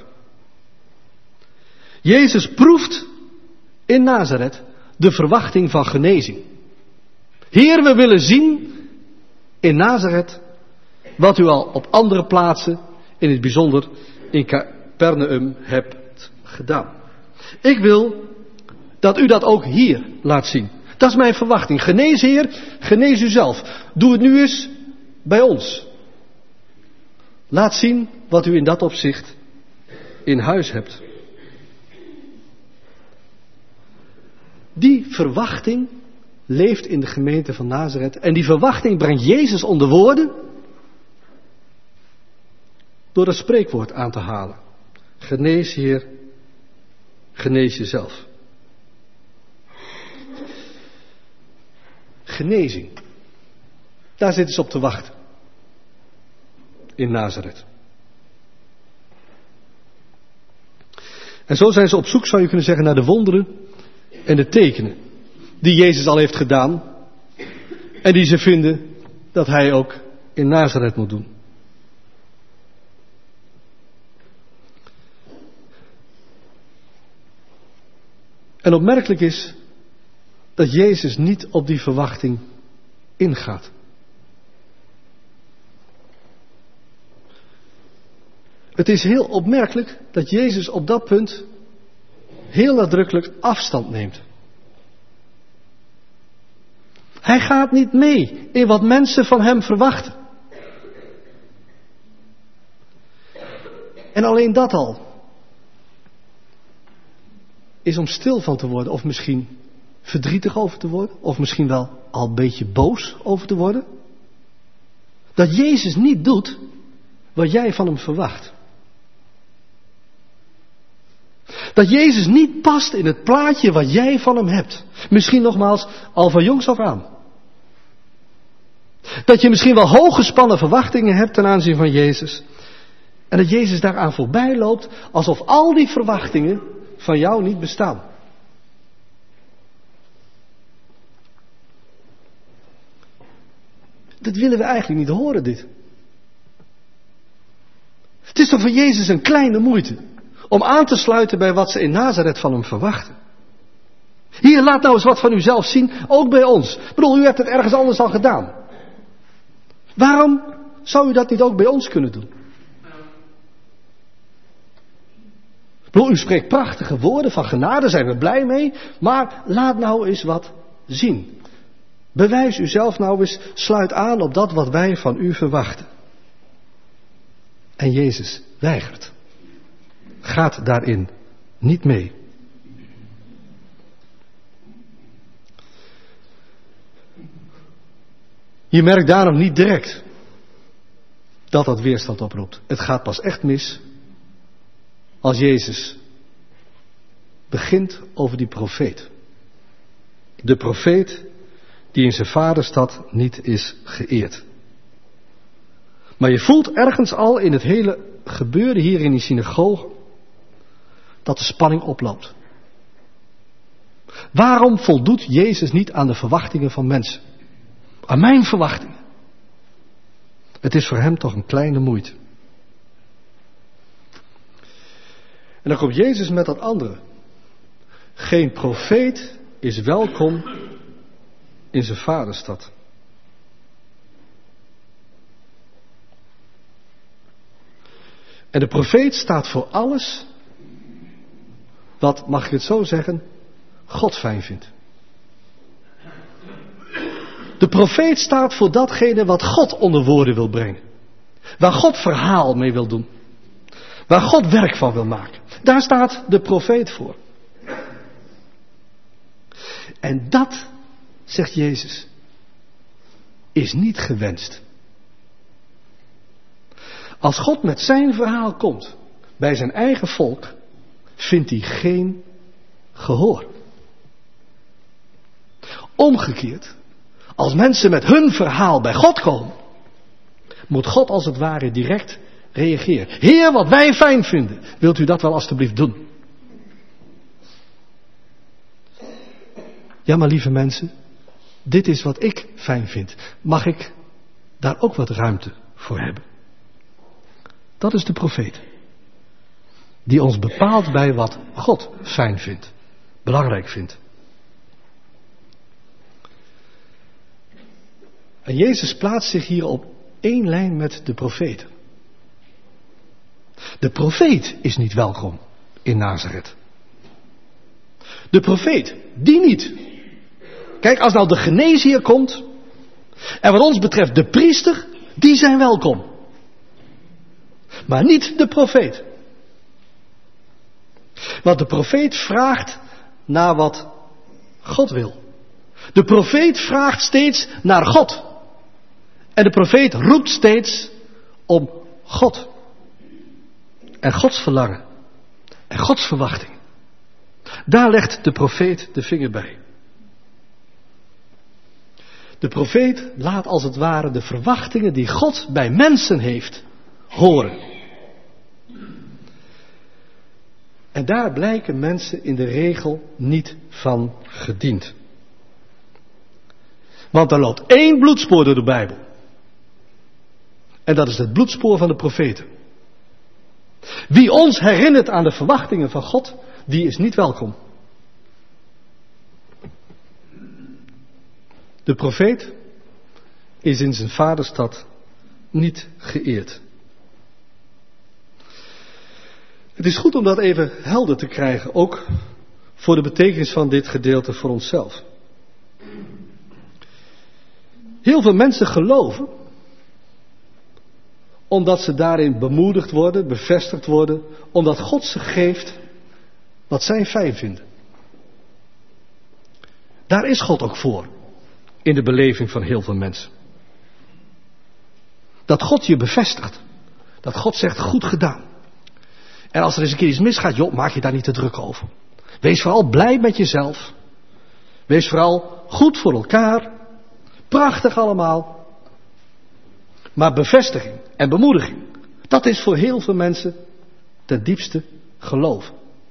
Jezus proeft in Nazareth de verwachting van genezing. Heer, we willen zien in Nazareth wat u al op andere plaatsen, in het bijzonder in Capernaum, hebt gedaan. Ik wil dat u dat ook hier laat zien. Dat is mijn verwachting. Genees, Heer, genees u zelf. Doe het nu eens bij ons. Laat zien wat u in dat opzicht in huis hebt. Die verwachting leeft in de gemeente van Nazareth. En die verwachting brengt Jezus onder woorden door het spreekwoord aan te halen. Genees, Heer, genees jezelf. Genezing. Daar zitten ze op te wachten. In Nazareth. En zo zijn ze op zoek, zou je kunnen zeggen, naar de wonderen en de tekenen die Jezus al heeft gedaan en die ze vinden dat hij ook in Nazareth moet doen. En opmerkelijk is dat Jezus niet op die verwachting ingaat. Het is heel opmerkelijk dat Jezus op dat punt heel nadrukkelijk afstand neemt. Hij gaat niet mee in wat mensen van hem verwachten. En alleen dat al is om stil van te worden, of misschien verdrietig over te worden, of misschien wel al een beetje boos over te worden. Dat Jezus niet doet wat jij van hem verwacht. Dat Jezus niet past in het plaatje wat jij van hem hebt. Misschien nogmaals al van jongs af aan. Dat je misschien wel hooggespannen verwachtingen hebt ten aanzien van Jezus. En dat Jezus daaraan voorbij loopt alsof al die verwachtingen van jou niet bestaan. Dat willen we eigenlijk niet horen, dit. Het is toch voor Jezus een kleine moeite om aan te sluiten bij wat ze in Nazareth van hem verwachten. Hier, laat nou eens wat van uzelf zien, ook bij ons. Ik bedoel, u hebt het ergens anders al gedaan. Waarom zou u dat niet ook bij ons kunnen doen? Ik bedoel, u spreekt prachtige woorden van genade, daar zijn we blij mee, maar laat nou eens wat zien. Bewijs uzelf nou eens, sluit aan op dat wat wij van u verwachten. En Jezus weigert. Gaat daarin niet mee. Je merkt daarom niet direct dat dat weerstand oproept. Het gaat pas echt mis als Jezus begint over die profeet. De profeet die in zijn vaderstad niet is geëerd. Maar je voelt ergens al in het hele gebeuren hier in die synagoge dat de spanning oploopt. Waarom voldoet Jezus niet aan de verwachtingen van mensen? Aan mijn verwachtingen. Het is voor hem toch een kleine moeite. En dan komt Jezus met dat andere. Geen profeet is welkom in zijn vaderstad. En de profeet staat voor alles wat, mag ik het zo zeggen, God fijn vindt. De profeet staat voor datgene wat God onder woorden wil brengen. Waar God verhaal mee wil doen. Waar God werk van wil maken. Daar staat de profeet voor. En dat, zegt Jezus, is niet gewenst. Als God met zijn verhaal komt bij zijn eigen volk, vindt hij geen gehoor. Omgekeerd, als mensen met hun verhaal bij God komen, moet God als het ware direct reageren. Heer, wat wij fijn vinden, wilt u dat wel alstublieft doen? Ja, maar lieve mensen, dit is wat ik fijn vind. Mag ik daar ook wat ruimte voor hebben? Dat is de profeet. Die ons bepaalt bij wat God fijn vindt, belangrijk vindt. En Jezus plaatst zich hier op één lijn met de profeten. De profeet is niet welkom in Nazareth. De profeet, die niet. Kijk, als nou de geneesheer komt, en wat ons betreft de priester, die zijn welkom. Maar niet de profeet. Want de profeet vraagt naar wat God wil. De profeet vraagt steeds naar God. En de profeet roept steeds om God. En Gods verlangen. En Gods verwachting. Daar legt de profeet de vinger bij. De profeet laat als het ware de verwachtingen die God bij mensen heeft horen. En daar blijken mensen in de regel niet van gediend. Want er loopt één bloedspoor door de Bijbel. En dat is het bloedspoor van de profeten. Wie ons herinnert aan de verwachtingen van God, die is niet welkom. De profeet is in zijn vaderstad niet geëerd. Het is goed om dat even helder te krijgen, ook voor de betekenis van dit gedeelte voor onszelf. Heel veel mensen geloven, omdat ze daarin bemoedigd worden, bevestigd worden, omdat God ze geeft wat zij fijn vinden. Daar is God ook voor, in de beleving van heel veel mensen. Dat God je bevestigt, dat God zegt goed gedaan. En als er eens een keer iets misgaat, joh, maak je daar niet te druk over. Wees vooral blij met jezelf. Wees vooral goed voor elkaar. Prachtig allemaal. Maar bevestiging en bemoediging, dat is voor heel veel mensen ten diepste geloof.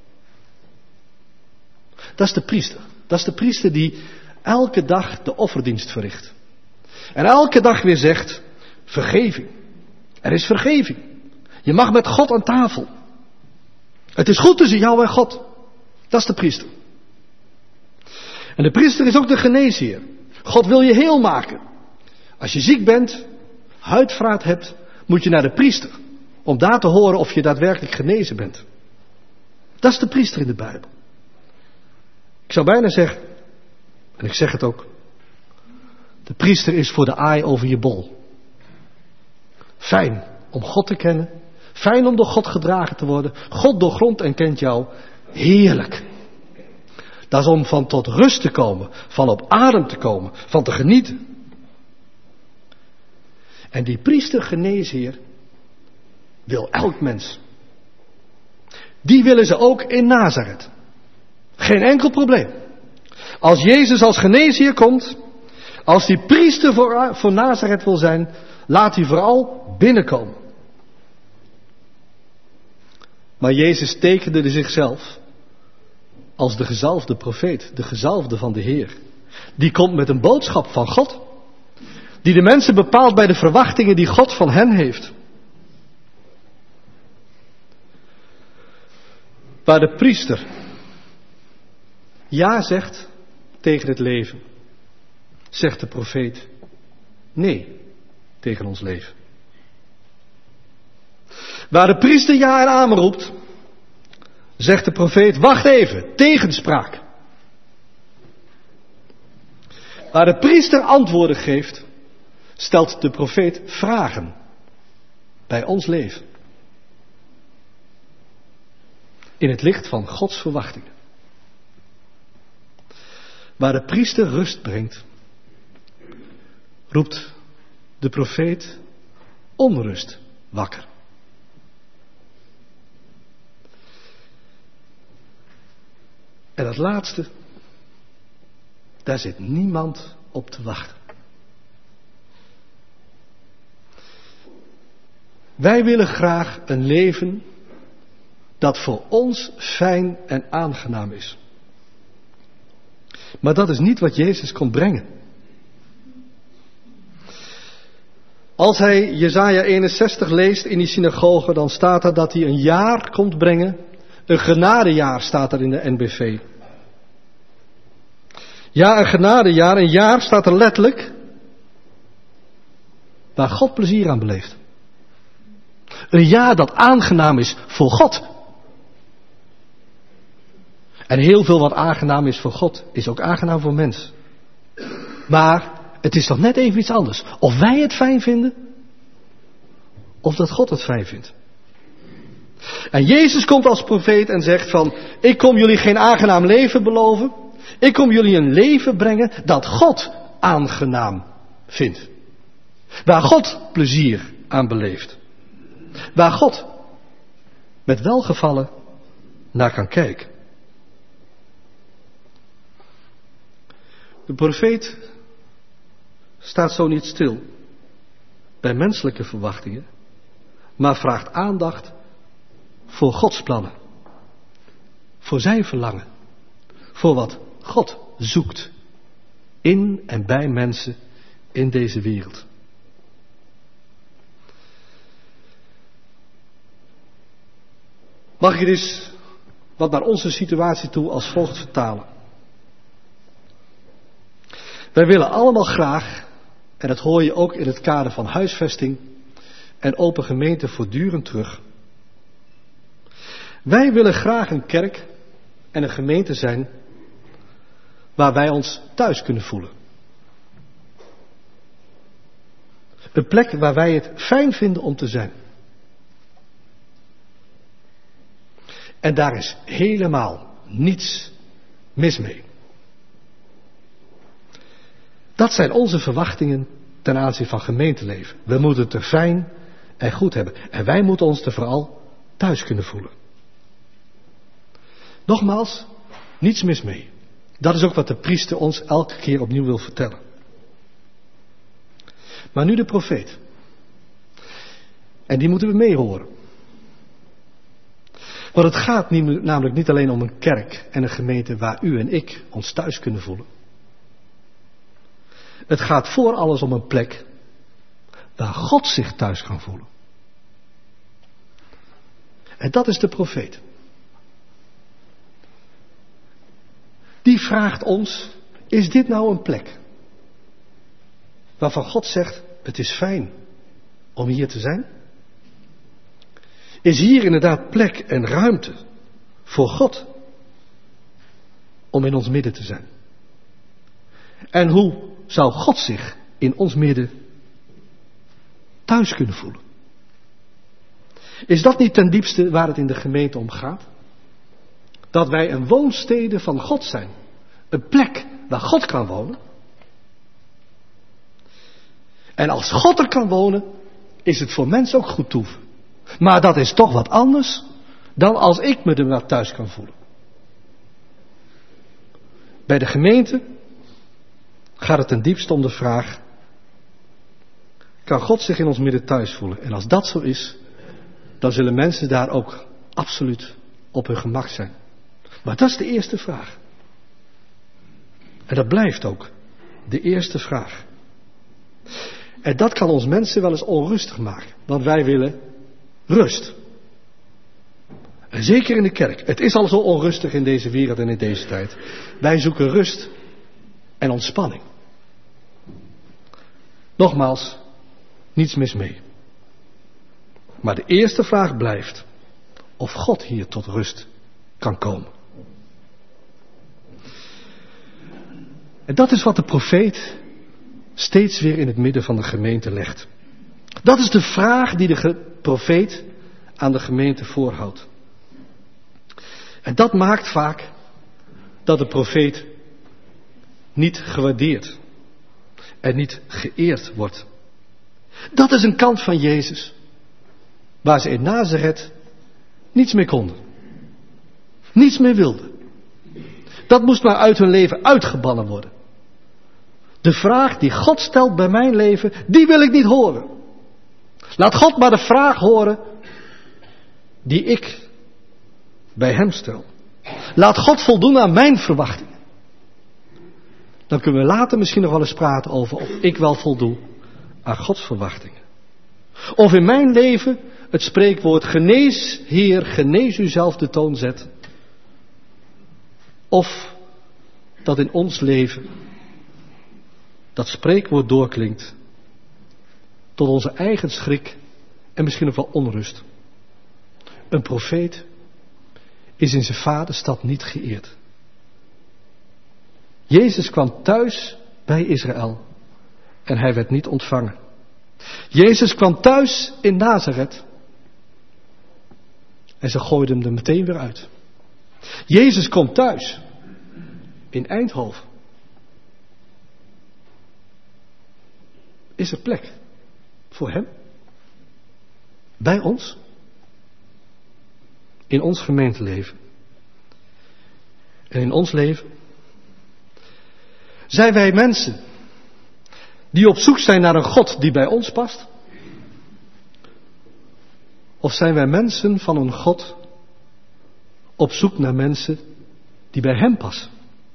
Dat is de priester. Dat is de priester die elke dag de offerdienst verricht. En elke dag weer zegt, vergeving. Er is vergeving. Je mag met God aan tafel. Het is goed tussen jou en God. Dat is de priester. En de priester is ook de geneesheer. God wil je heel maken. Als je ziek bent, huidvraat hebt, moet je naar de priester. Om daar te horen of je daadwerkelijk genezen bent. Dat is de priester in de Bijbel. Ik zou bijna zeggen, en ik zeg het ook, de priester is voor de aai over je bol. Fijn om God te kennen. Fijn om door God gedragen te worden. God doorgrondt en kent jou. Heerlijk. Dat is om van tot rust te komen. Van op adem te komen. Van te genieten. En die priester geneesheer wil elk mens. Die willen ze ook in Nazareth. Geen enkel probleem. Als Jezus als geneesheer komt. Als die priester voor, voor Nazareth wil zijn. Laat hij vooral binnenkomen. Maar Jezus tekende zichzelf als de gezalfde profeet, de gezalfde van de Heer. Die komt met een boodschap van God, die de mensen bepaalt bij de verwachtingen die God van hen heeft. Waar de priester ja zegt tegen het leven, zegt de profeet nee tegen ons leven. Waar de priester ja en amen roept, zegt de profeet, wacht even, tegenspraak. Waar de priester antwoorden geeft, stelt de profeet vragen bij ons leven. In het licht van Gods verwachtingen. Waar de priester rust brengt, roept de profeet onrust wakker. En dat laatste, daar zit niemand op te wachten. Wij willen graag een leven dat voor ons fijn en aangenaam is. Maar dat is niet wat Jezus kon brengen. Als hij Jesaja eenenzestig leest in die synagoge, dan staat er dat hij een jaar komt brengen. Een genadejaar staat er in de N B V. Ja, een genadejaar, een jaar staat er letterlijk waar God plezier aan beleeft. Een jaar dat aangenaam is voor God. En heel veel wat aangenaam is voor God, is ook aangenaam voor mens. Maar het is toch net even iets anders. Of wij het fijn vinden, of dat God het fijn vindt. En Jezus komt als profeet en zegt van, ik kom jullie geen aangenaam leven beloven. Ik kom jullie een leven brengen dat God aangenaam vindt. Waar God plezier aan beleeft. Waar God met welgevallen naar kan kijken. De profeet staat zo niet stil bij menselijke verwachtingen, maar vraagt aandacht voor Gods plannen. voor zijn verlangen, voor wat God zoekt in en bij mensen in deze wereld. Mag ik dus wat naar onze situatie toe als volgt vertalen? Wij willen allemaal graag, en dat hoor je ook in het kader van huisvesting en open gemeente voortdurend terug. Wij willen graag een kerk en een gemeente zijn waar wij ons thuis kunnen voelen. Een plek waar wij het fijn vinden om te zijn. En daar is helemaal niets mis mee. Dat zijn onze verwachtingen ten aanzien van gemeenteleven. We moeten het er fijn en goed hebben. En wij moeten ons er vooral thuis kunnen voelen. Nogmaals, niets mis mee. Dat is ook wat de priester ons elke keer opnieuw wil vertellen. Maar nu de profeet. En die moeten we mee horen. Want het gaat namelijk niet alleen om een kerk en een gemeente waar u en ik ons thuis kunnen voelen. Het gaat voor alles om een plek waar God zich thuis kan voelen. En dat is de profeet. Die vraagt ons, is dit nou een plek waarvan God zegt, het is fijn om hier te zijn? Is hier inderdaad plek en ruimte voor God om in ons midden te zijn? En hoe zou God zich in ons midden thuis kunnen voelen? Is dat niet ten diepste waar het in de gemeente om gaat? Dat wij een woonstede van God zijn. Een plek waar God kan wonen. En als God er kan wonen, is het voor mensen ook goed toeven. Maar dat is toch wat anders dan als ik me er maar thuis kan voelen. Bij de gemeente gaat het ten diepste om de vraag, kan God zich in ons midden thuis voelen? En als dat zo is, dan zullen mensen daar ook absoluut op hun gemak zijn. Maar dat is de eerste vraag. En dat blijft ook de eerste vraag. En dat kan ons mensen wel eens onrustig maken. Want wij willen rust. En zeker in de kerk. Het is al zo onrustig in deze wereld en in deze tijd. Wij zoeken rust en ontspanning. Nogmaals, niets mis mee. Maar de eerste vraag blijft of God hier tot rust kan komen. En dat is wat de profeet steeds weer in het midden van de gemeente legt. Dat is de vraag die de ge- profeet aan de gemeente voorhoudt. En dat maakt vaak dat de profeet niet gewaardeerd en niet geëerd wordt. Dat is een kant van Jezus waar ze in Nazareth niets meer konden. Niets meer wilden. Dat moest maar uit hun leven uitgebannen worden. De vraag die God stelt bij mijn leven, die wil ik niet horen. Laat God maar de vraag horen die ik bij hem stel. Laat God voldoen aan mijn verwachtingen. Dan kunnen we later misschien nog wel eens praten over of ik wel voldoe aan Gods verwachtingen. Of in mijn leven het spreekwoord genees, Heer, genees u zelf de toon zet. Of dat in ons leven dat spreekwoord doorklinkt tot onze eigen schrik en misschien ook wel onrust. Een profeet is in zijn vaderstad niet geëerd. Jezus kwam thuis bij Israël en hij werd niet ontvangen. Jezus kwam thuis in Nazareth en ze gooiden hem er meteen weer uit. Jezus komt thuis in Eindhoven. Is er plek voor hem? Bij ons? In ons gemeenteleven? En in ons leven? Zijn wij mensen die op zoek zijn naar een God die bij ons past? Of zijn wij mensen van een God op zoek naar mensen die bij hem passen?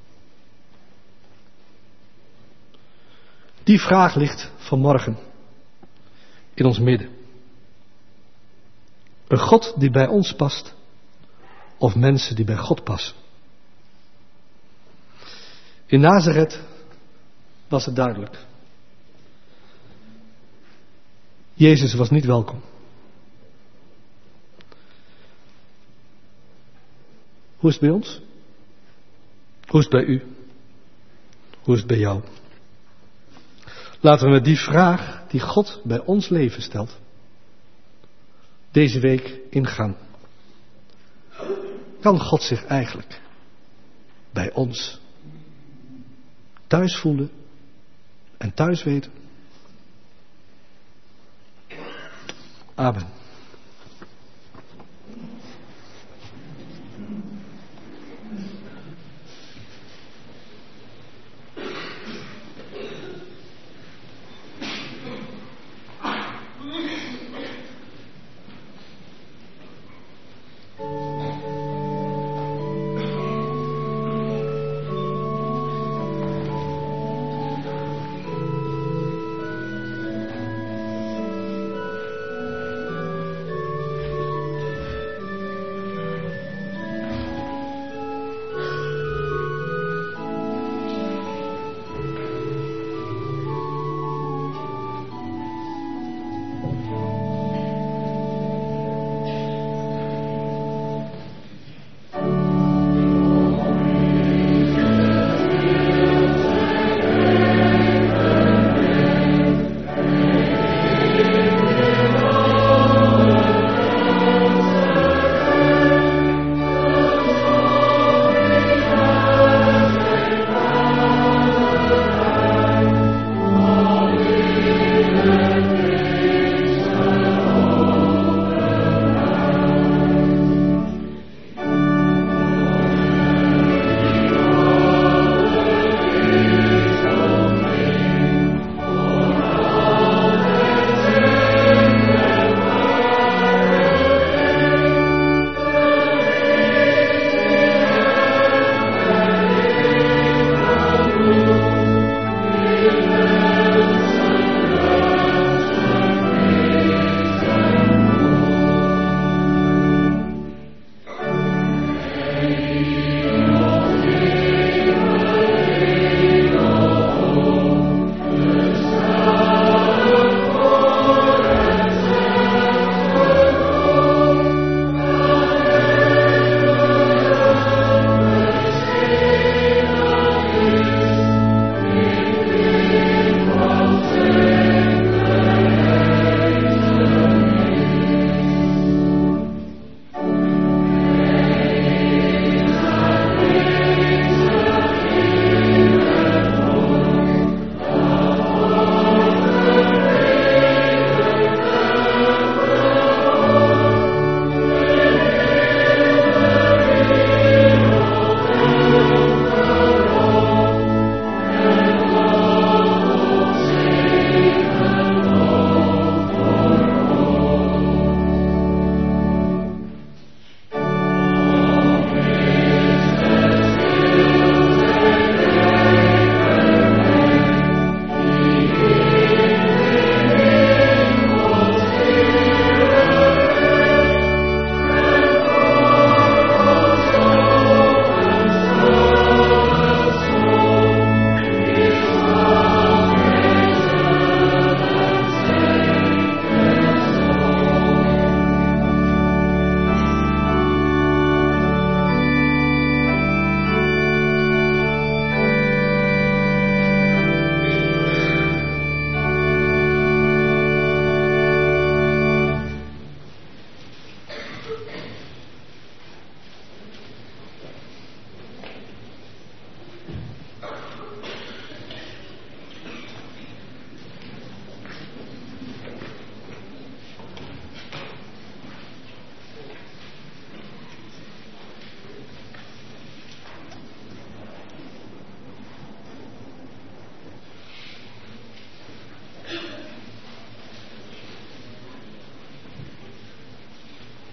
Die vraag ligt vanmorgen in ons midden. Een God die bij ons past, of mensen die bij God passen. In Nazareth was het duidelijk. Jezus was niet welkom. Hoe is het bij ons? Hoe is het bij u? Hoe is het bij jou? Laten we met die vraag die God bij ons leven stelt, deze week ingaan. Kan God zich eigenlijk bij ons thuis voelen en thuis weten? Amen.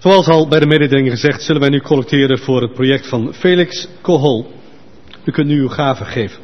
Zoals al bij de mededeling gezegd, zullen wij nu collecteren voor het project van Felix Kohol. U kunt nu uw gave geven.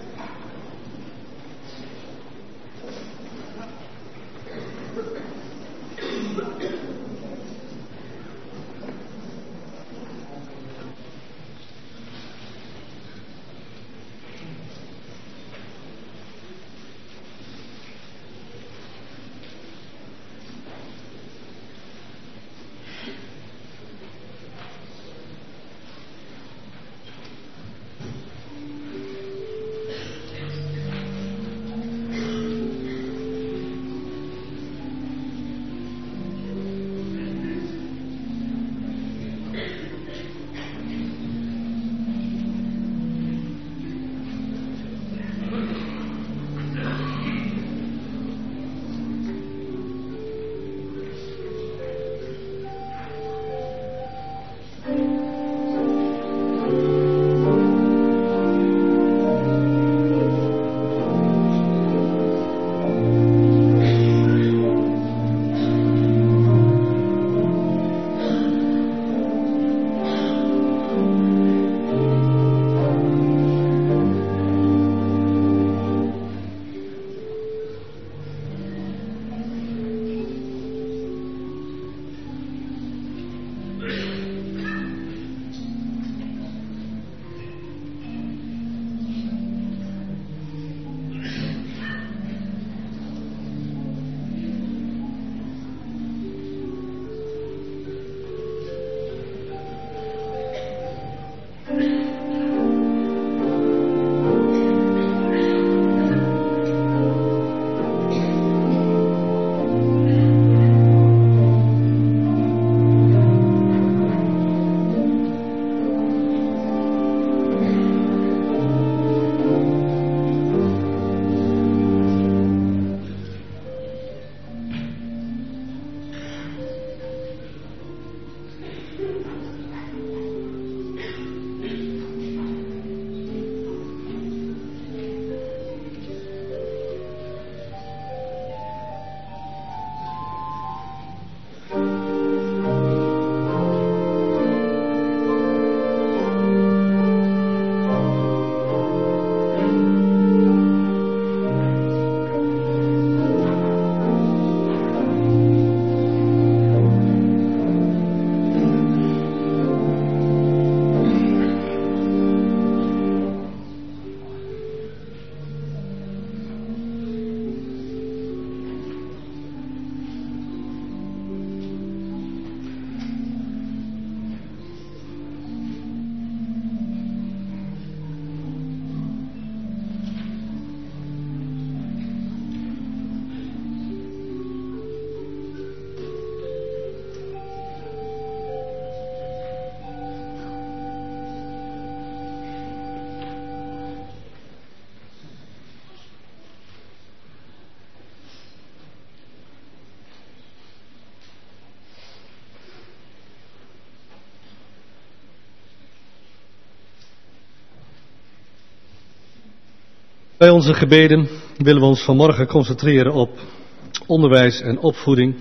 Bij onze gebeden willen we ons vanmorgen concentreren op onderwijs en opvoeding.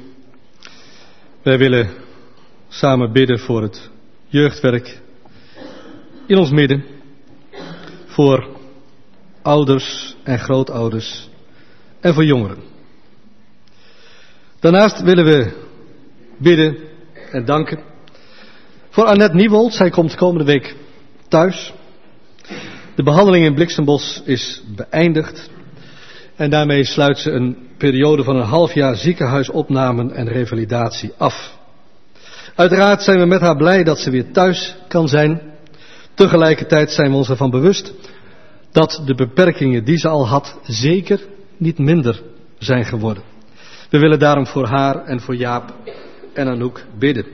Wij willen samen bidden voor het jeugdwerk in ons midden, voor ouders en grootouders en voor jongeren. Daarnaast willen we bidden en danken voor Annette Niewold. Zij komt komende week thuis. De behandeling in Blixenbos is beëindigd en daarmee sluit ze een periode van een half jaar ziekenhuisopnamen en revalidatie af. Uiteraard zijn we met haar blij dat ze weer thuis kan zijn. Tegelijkertijd zijn we ons ervan bewust dat de beperkingen die ze al had zeker niet minder zijn geworden. We willen daarom voor haar en voor Jaap en Anouk bidden.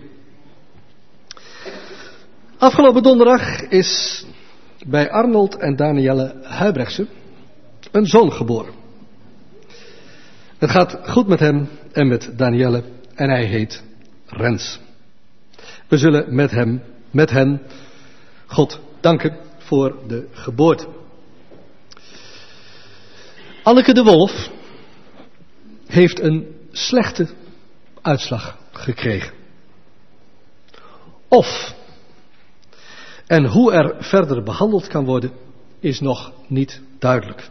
Afgelopen donderdag is bij Arnold en Danielle Huibrechtse een zoon geboren. Het gaat goed met hem en met Danielle en hij heet Rens. We zullen met hem, met hen, God danken voor de geboorte. Anneke de Wolf heeft een slechte uitslag gekregen. Of. En hoe er verder behandeld kan worden, is nog niet duidelijk.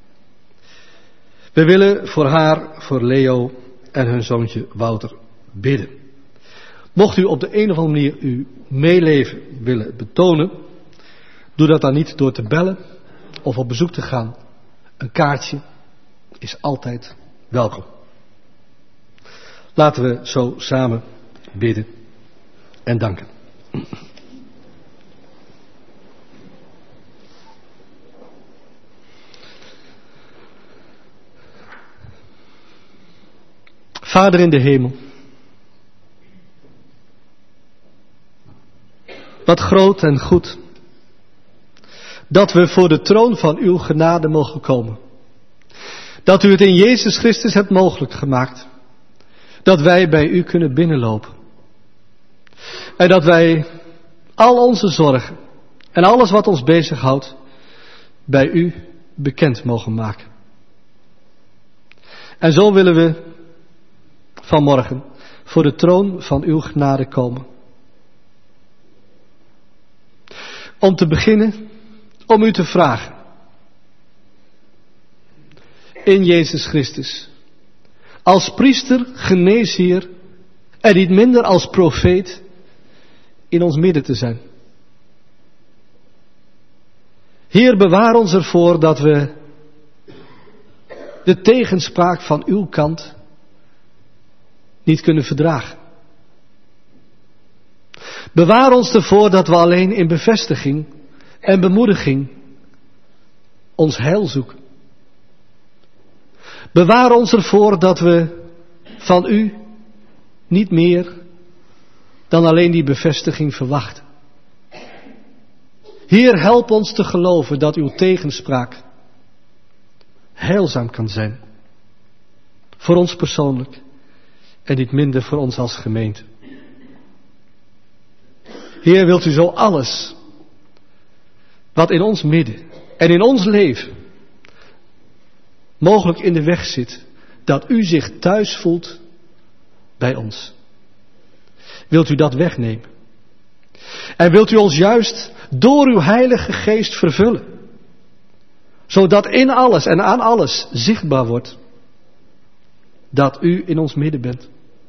We willen voor haar, voor Leo en hun zoontje Wouter bidden. Mocht u op de een of andere manier uw meeleven willen betonen, doe dat dan niet door te bellen of op bezoek te gaan. Een kaartje is altijd welkom. Laten we zo samen bidden en danken. Vader in de hemel, wat groot en goed dat we voor de troon van uw genade mogen komen. Dat u het in Jezus Christus hebt mogelijk gemaakt. Dat wij bij u kunnen binnenlopen. En dat wij al onze zorgen en alles wat ons bezighoudt bij u bekend mogen maken. En zo willen we vanmorgen voor de troon van uw genade komen. Om te beginnen, om u te vragen. In Jezus Christus. Als priester, geneesheer en niet minder als profeet in ons midden te zijn. Heer, bewaar ons ervoor dat we de tegenspraak van uw kant niet kunnen verdragen. Bewaar ons ervoor dat we alleen in bevestiging en bemoediging ons heil zoeken. Bewaar ons ervoor dat we van u niet meer dan alleen die bevestiging verwachten. Heer, help ons te geloven dat uw tegenspraak heilzaam kan zijn. Voor ons persoonlijk en niet minder voor ons als gemeente. Heer, wilt u zo alles wat in ons midden en in ons leven mogelijk in de weg zit, dat u zich thuis voelt bij ons. Wilt u dat wegnemen? En wilt u ons juist door uw Heilige Geest vervullen, zodat in alles en aan alles zichtbaar wordt dat u in ons midden bent.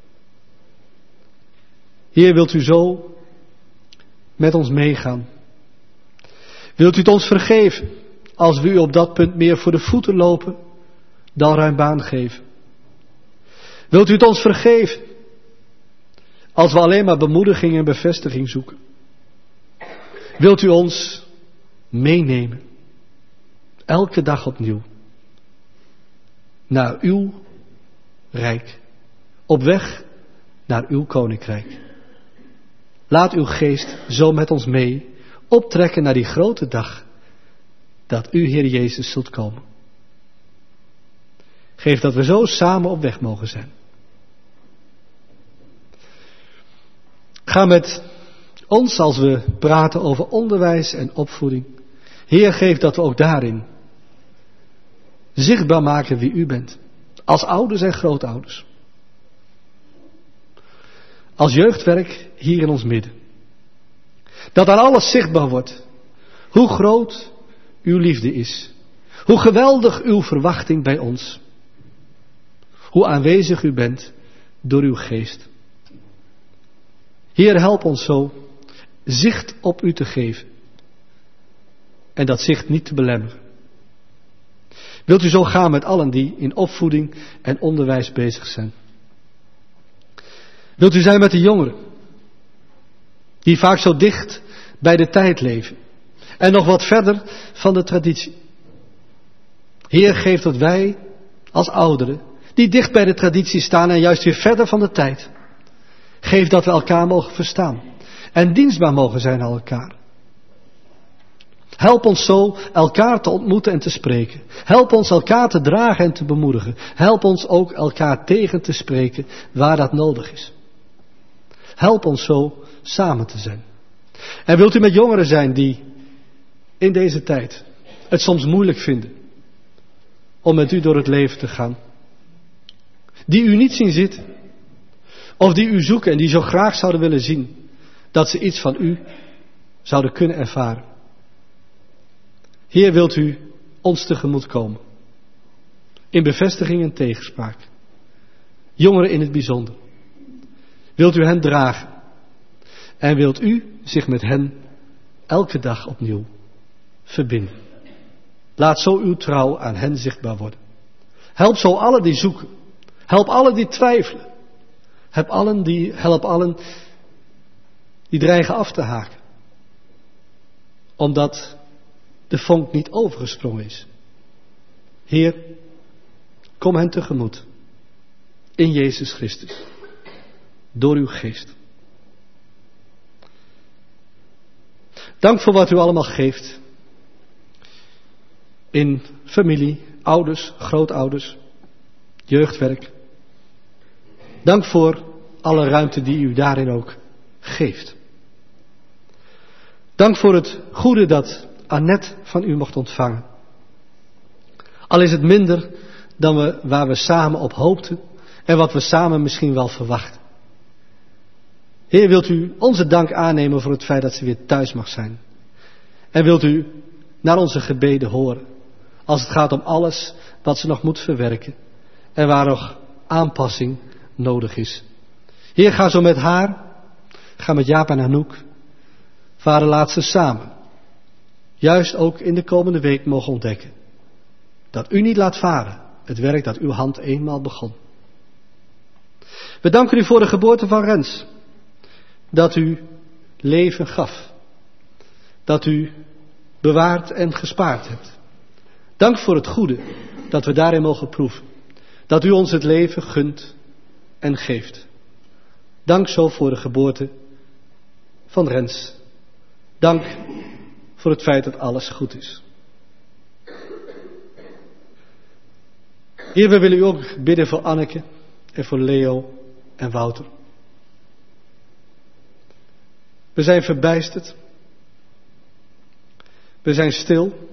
Heer, wilt u zo met ons meegaan? Wilt u het ons vergeven als we u op dat punt meer voor de voeten lopen dan ruim baan geven? Wilt u het ons vergeven als we alleen maar bemoediging en bevestiging zoeken? Wilt u ons meenemen, elke dag opnieuw, naar uw rijk, op weg naar uw koninkrijk? Laat uw geest zo met ons mee optrekken naar die grote dag dat u, Heer Jezus, zult komen. Geef dat we zo samen op weg mogen zijn. Ga met ons als we praten over onderwijs en opvoeding. Heer, geef dat we ook daarin zichtbaar maken wie u bent. Als ouders en grootouders. Als jeugdwerk hier in ons midden. Dat aan alles zichtbaar wordt. Hoe groot uw liefde is. Hoe geweldig uw verwachting bij ons. Hoe aanwezig u bent door uw geest. Heer, help ons zo zicht op u te geven. En dat zicht niet te belemmeren. Wilt u zo gaan met allen die in opvoeding en onderwijs bezig zijn? Wilt u zijn met de jongeren, die vaak zo dicht bij de tijd leven en nog wat verder van de traditie? Heer, geef dat wij als ouderen, die dicht bij de traditie staan en juist weer verder van de tijd, geef dat we elkaar mogen verstaan en dienstbaar mogen zijn aan elkaar. Help ons zo elkaar te ontmoeten en te spreken. Help ons elkaar te dragen en te bemoedigen. Help ons ook elkaar tegen te spreken waar dat nodig is. Help ons zo samen te zijn. En wilt u met jongeren zijn die in deze tijd het soms moeilijk vinden om met u door het leven te gaan. Die u niet zien zitten. Of die u zoeken en die zo graag zouden willen zien dat ze iets van u zouden kunnen ervaren. Heer, wilt u ons tegemoet komen? In bevestiging en tegenspraak. Jongeren in het bijzonder. Wilt u hen dragen? En wilt u zich met hen elke dag opnieuw verbinden? Laat zo uw trouw aan hen zichtbaar worden. Help zo allen die zoeken. Help allen die twijfelen. Help allen die, help allen die dreigen af te haken. Omdat de vonk niet overgesprongen is. Heer, kom hen tegemoet. In Jezus Christus. Door uw geest. Dank voor wat u allemaal geeft. In familie, ouders, grootouders, jeugdwerk. Dank voor alle ruimte die u daarin ook geeft. Dank voor het goede dat Annette van u mocht ontvangen. Al is het minder dan we, waar we samen op hoopten en wat we samen misschien wel verwachten. Heer, wilt u onze dank aannemen voor het feit dat ze weer thuis mag zijn. En wilt u naar onze gebeden horen. Als het gaat om alles wat ze nog moet verwerken. En waar nog aanpassing nodig is. Heer, ga zo met haar. Ga met Jaap en Anouk. Vader, laat ze samen. Juist ook in de komende week mogen ontdekken. Dat u niet laat varen. Het werk dat uw hand eenmaal begon. We danken u voor de geboorte van Rens. Dat u leven gaf. Dat u bewaard en gespaard hebt. Dank voor het goede dat we daarin mogen proeven. Dat u ons het leven gunt en geeft. Dank zo voor de geboorte van Rens. Dank voor het feit dat alles goed is. Heer, we willen u ook bidden voor Anneke en voor Leo en Wouter. We zijn verbijsterd. We zijn stil.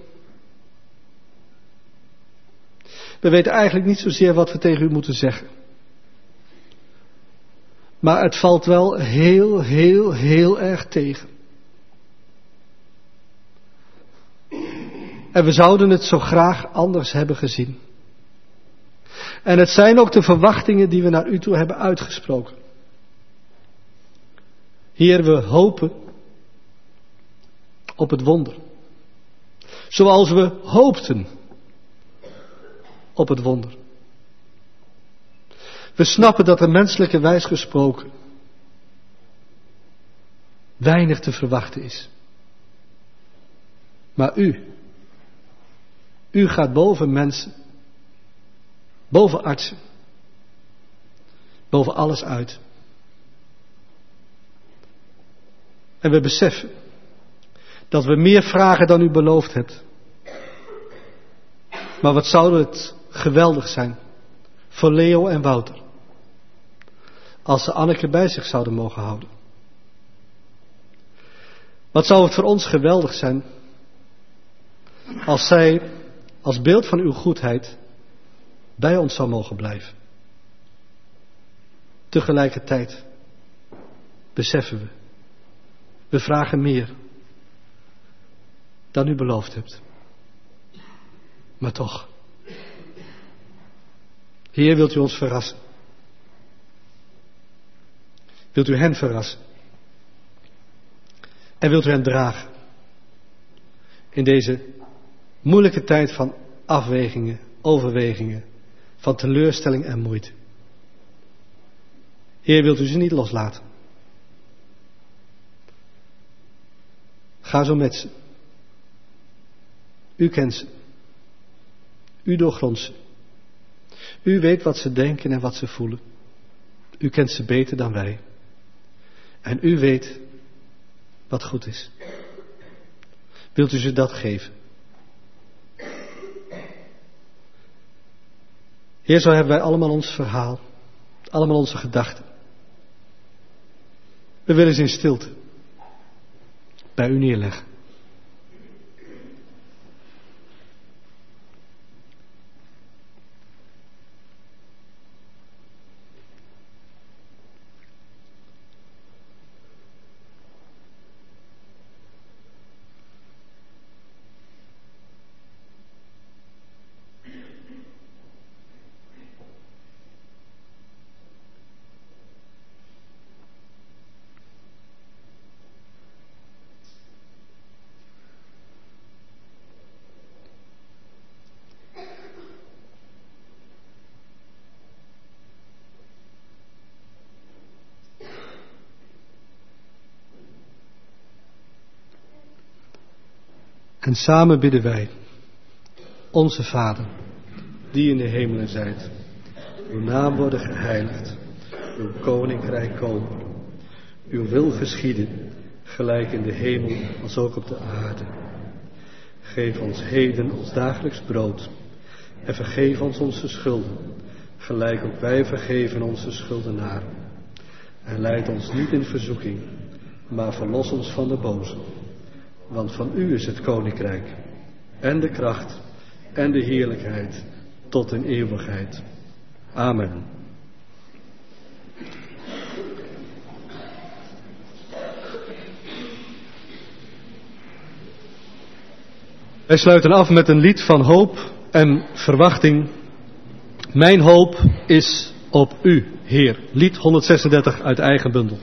We weten eigenlijk niet zozeer wat we tegen u moeten zeggen. Maar het valt wel heel, heel, heel erg tegen. En we zouden het zo graag anders hebben gezien. En het zijn ook de verwachtingen die we naar u toe hebben uitgesproken. Heer, we hopen op het wonder. Zoals we hoopten op het wonder. We snappen dat er menselijke wijs gesproken weinig te verwachten is. Maar u, u gaat boven mensen, boven artsen, boven alles uit. En we beseffen dat we meer vragen dan u beloofd hebt. Maar wat zou het geweldig zijn voor Leo en Wouter als ze Anneke bij zich zouden mogen houden. Wat zou het voor ons geweldig zijn als zij als beeld van uw goedheid bij ons zou mogen blijven. Tegelijkertijd beseffen we, we vragen meer dan u beloofd hebt. Maar toch, Heer, wilt u ons verrassen? Wilt u hen verrassen? En wilt u hen dragen in deze moeilijke tijd van afwegingen, overwegingen, van teleurstelling en moeite? Heer, wilt u ze niet loslaten? Ga zo met ze. U kent ze. U doorgrondt ze. U weet wat ze denken en wat ze voelen. U kent ze beter dan wij. En u weet wat goed is. Wilt u ze dat geven? Heer, zo hebben wij allemaal ons verhaal. Allemaal onze gedachten. We willen ze in stilte bij u neerleggen. En samen bidden wij. Onze Vader, die in de hemelen zijt. Uw naam worden geheiligd. Uw koninkrijk komen. Uw wil geschieden, gelijk in de hemel als ook op de aarde. Geef ons heden ons dagelijks brood. En vergeef ons onze schulden, gelijk ook wij vergeven onze schuldenaren. En leid ons niet in verzoeking, maar verlos ons van de boze. Want van u is het koninkrijk, en de kracht, en de heerlijkheid, tot in eeuwigheid. Amen. Wij sluiten af met een lied van hoop en verwachting. Mijn hoop is op u, Heer. Lied honderdzesendertig uit eigen bundel.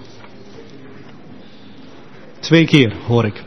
Twee keer hoor ik.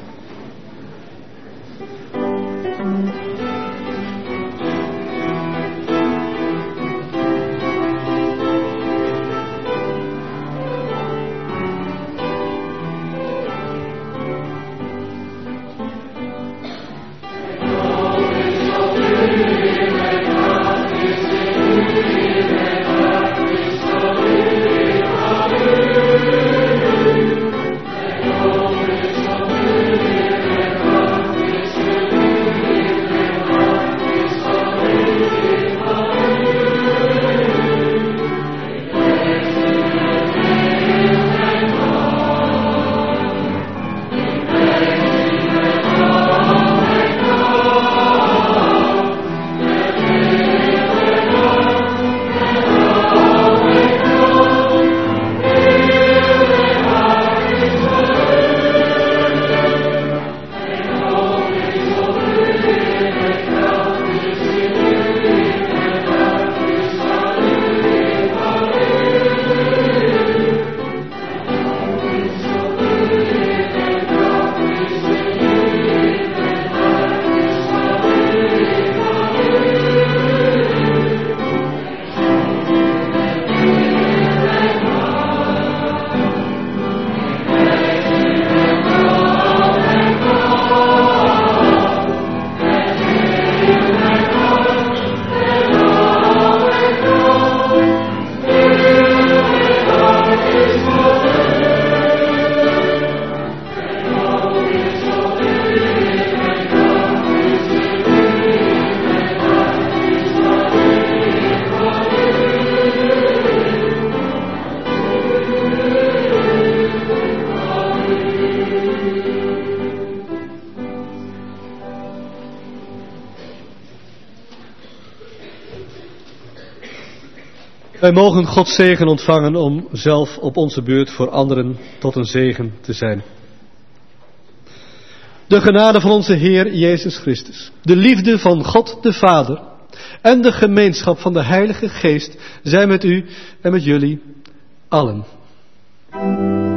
Wij mogen Gods zegen ontvangen om zelf op onze beurt voor anderen tot een zegen te zijn. De genade van onze Heer Jezus Christus, de liefde van God de Vader en de gemeenschap van de Heilige Geest zijn met u en met jullie allen.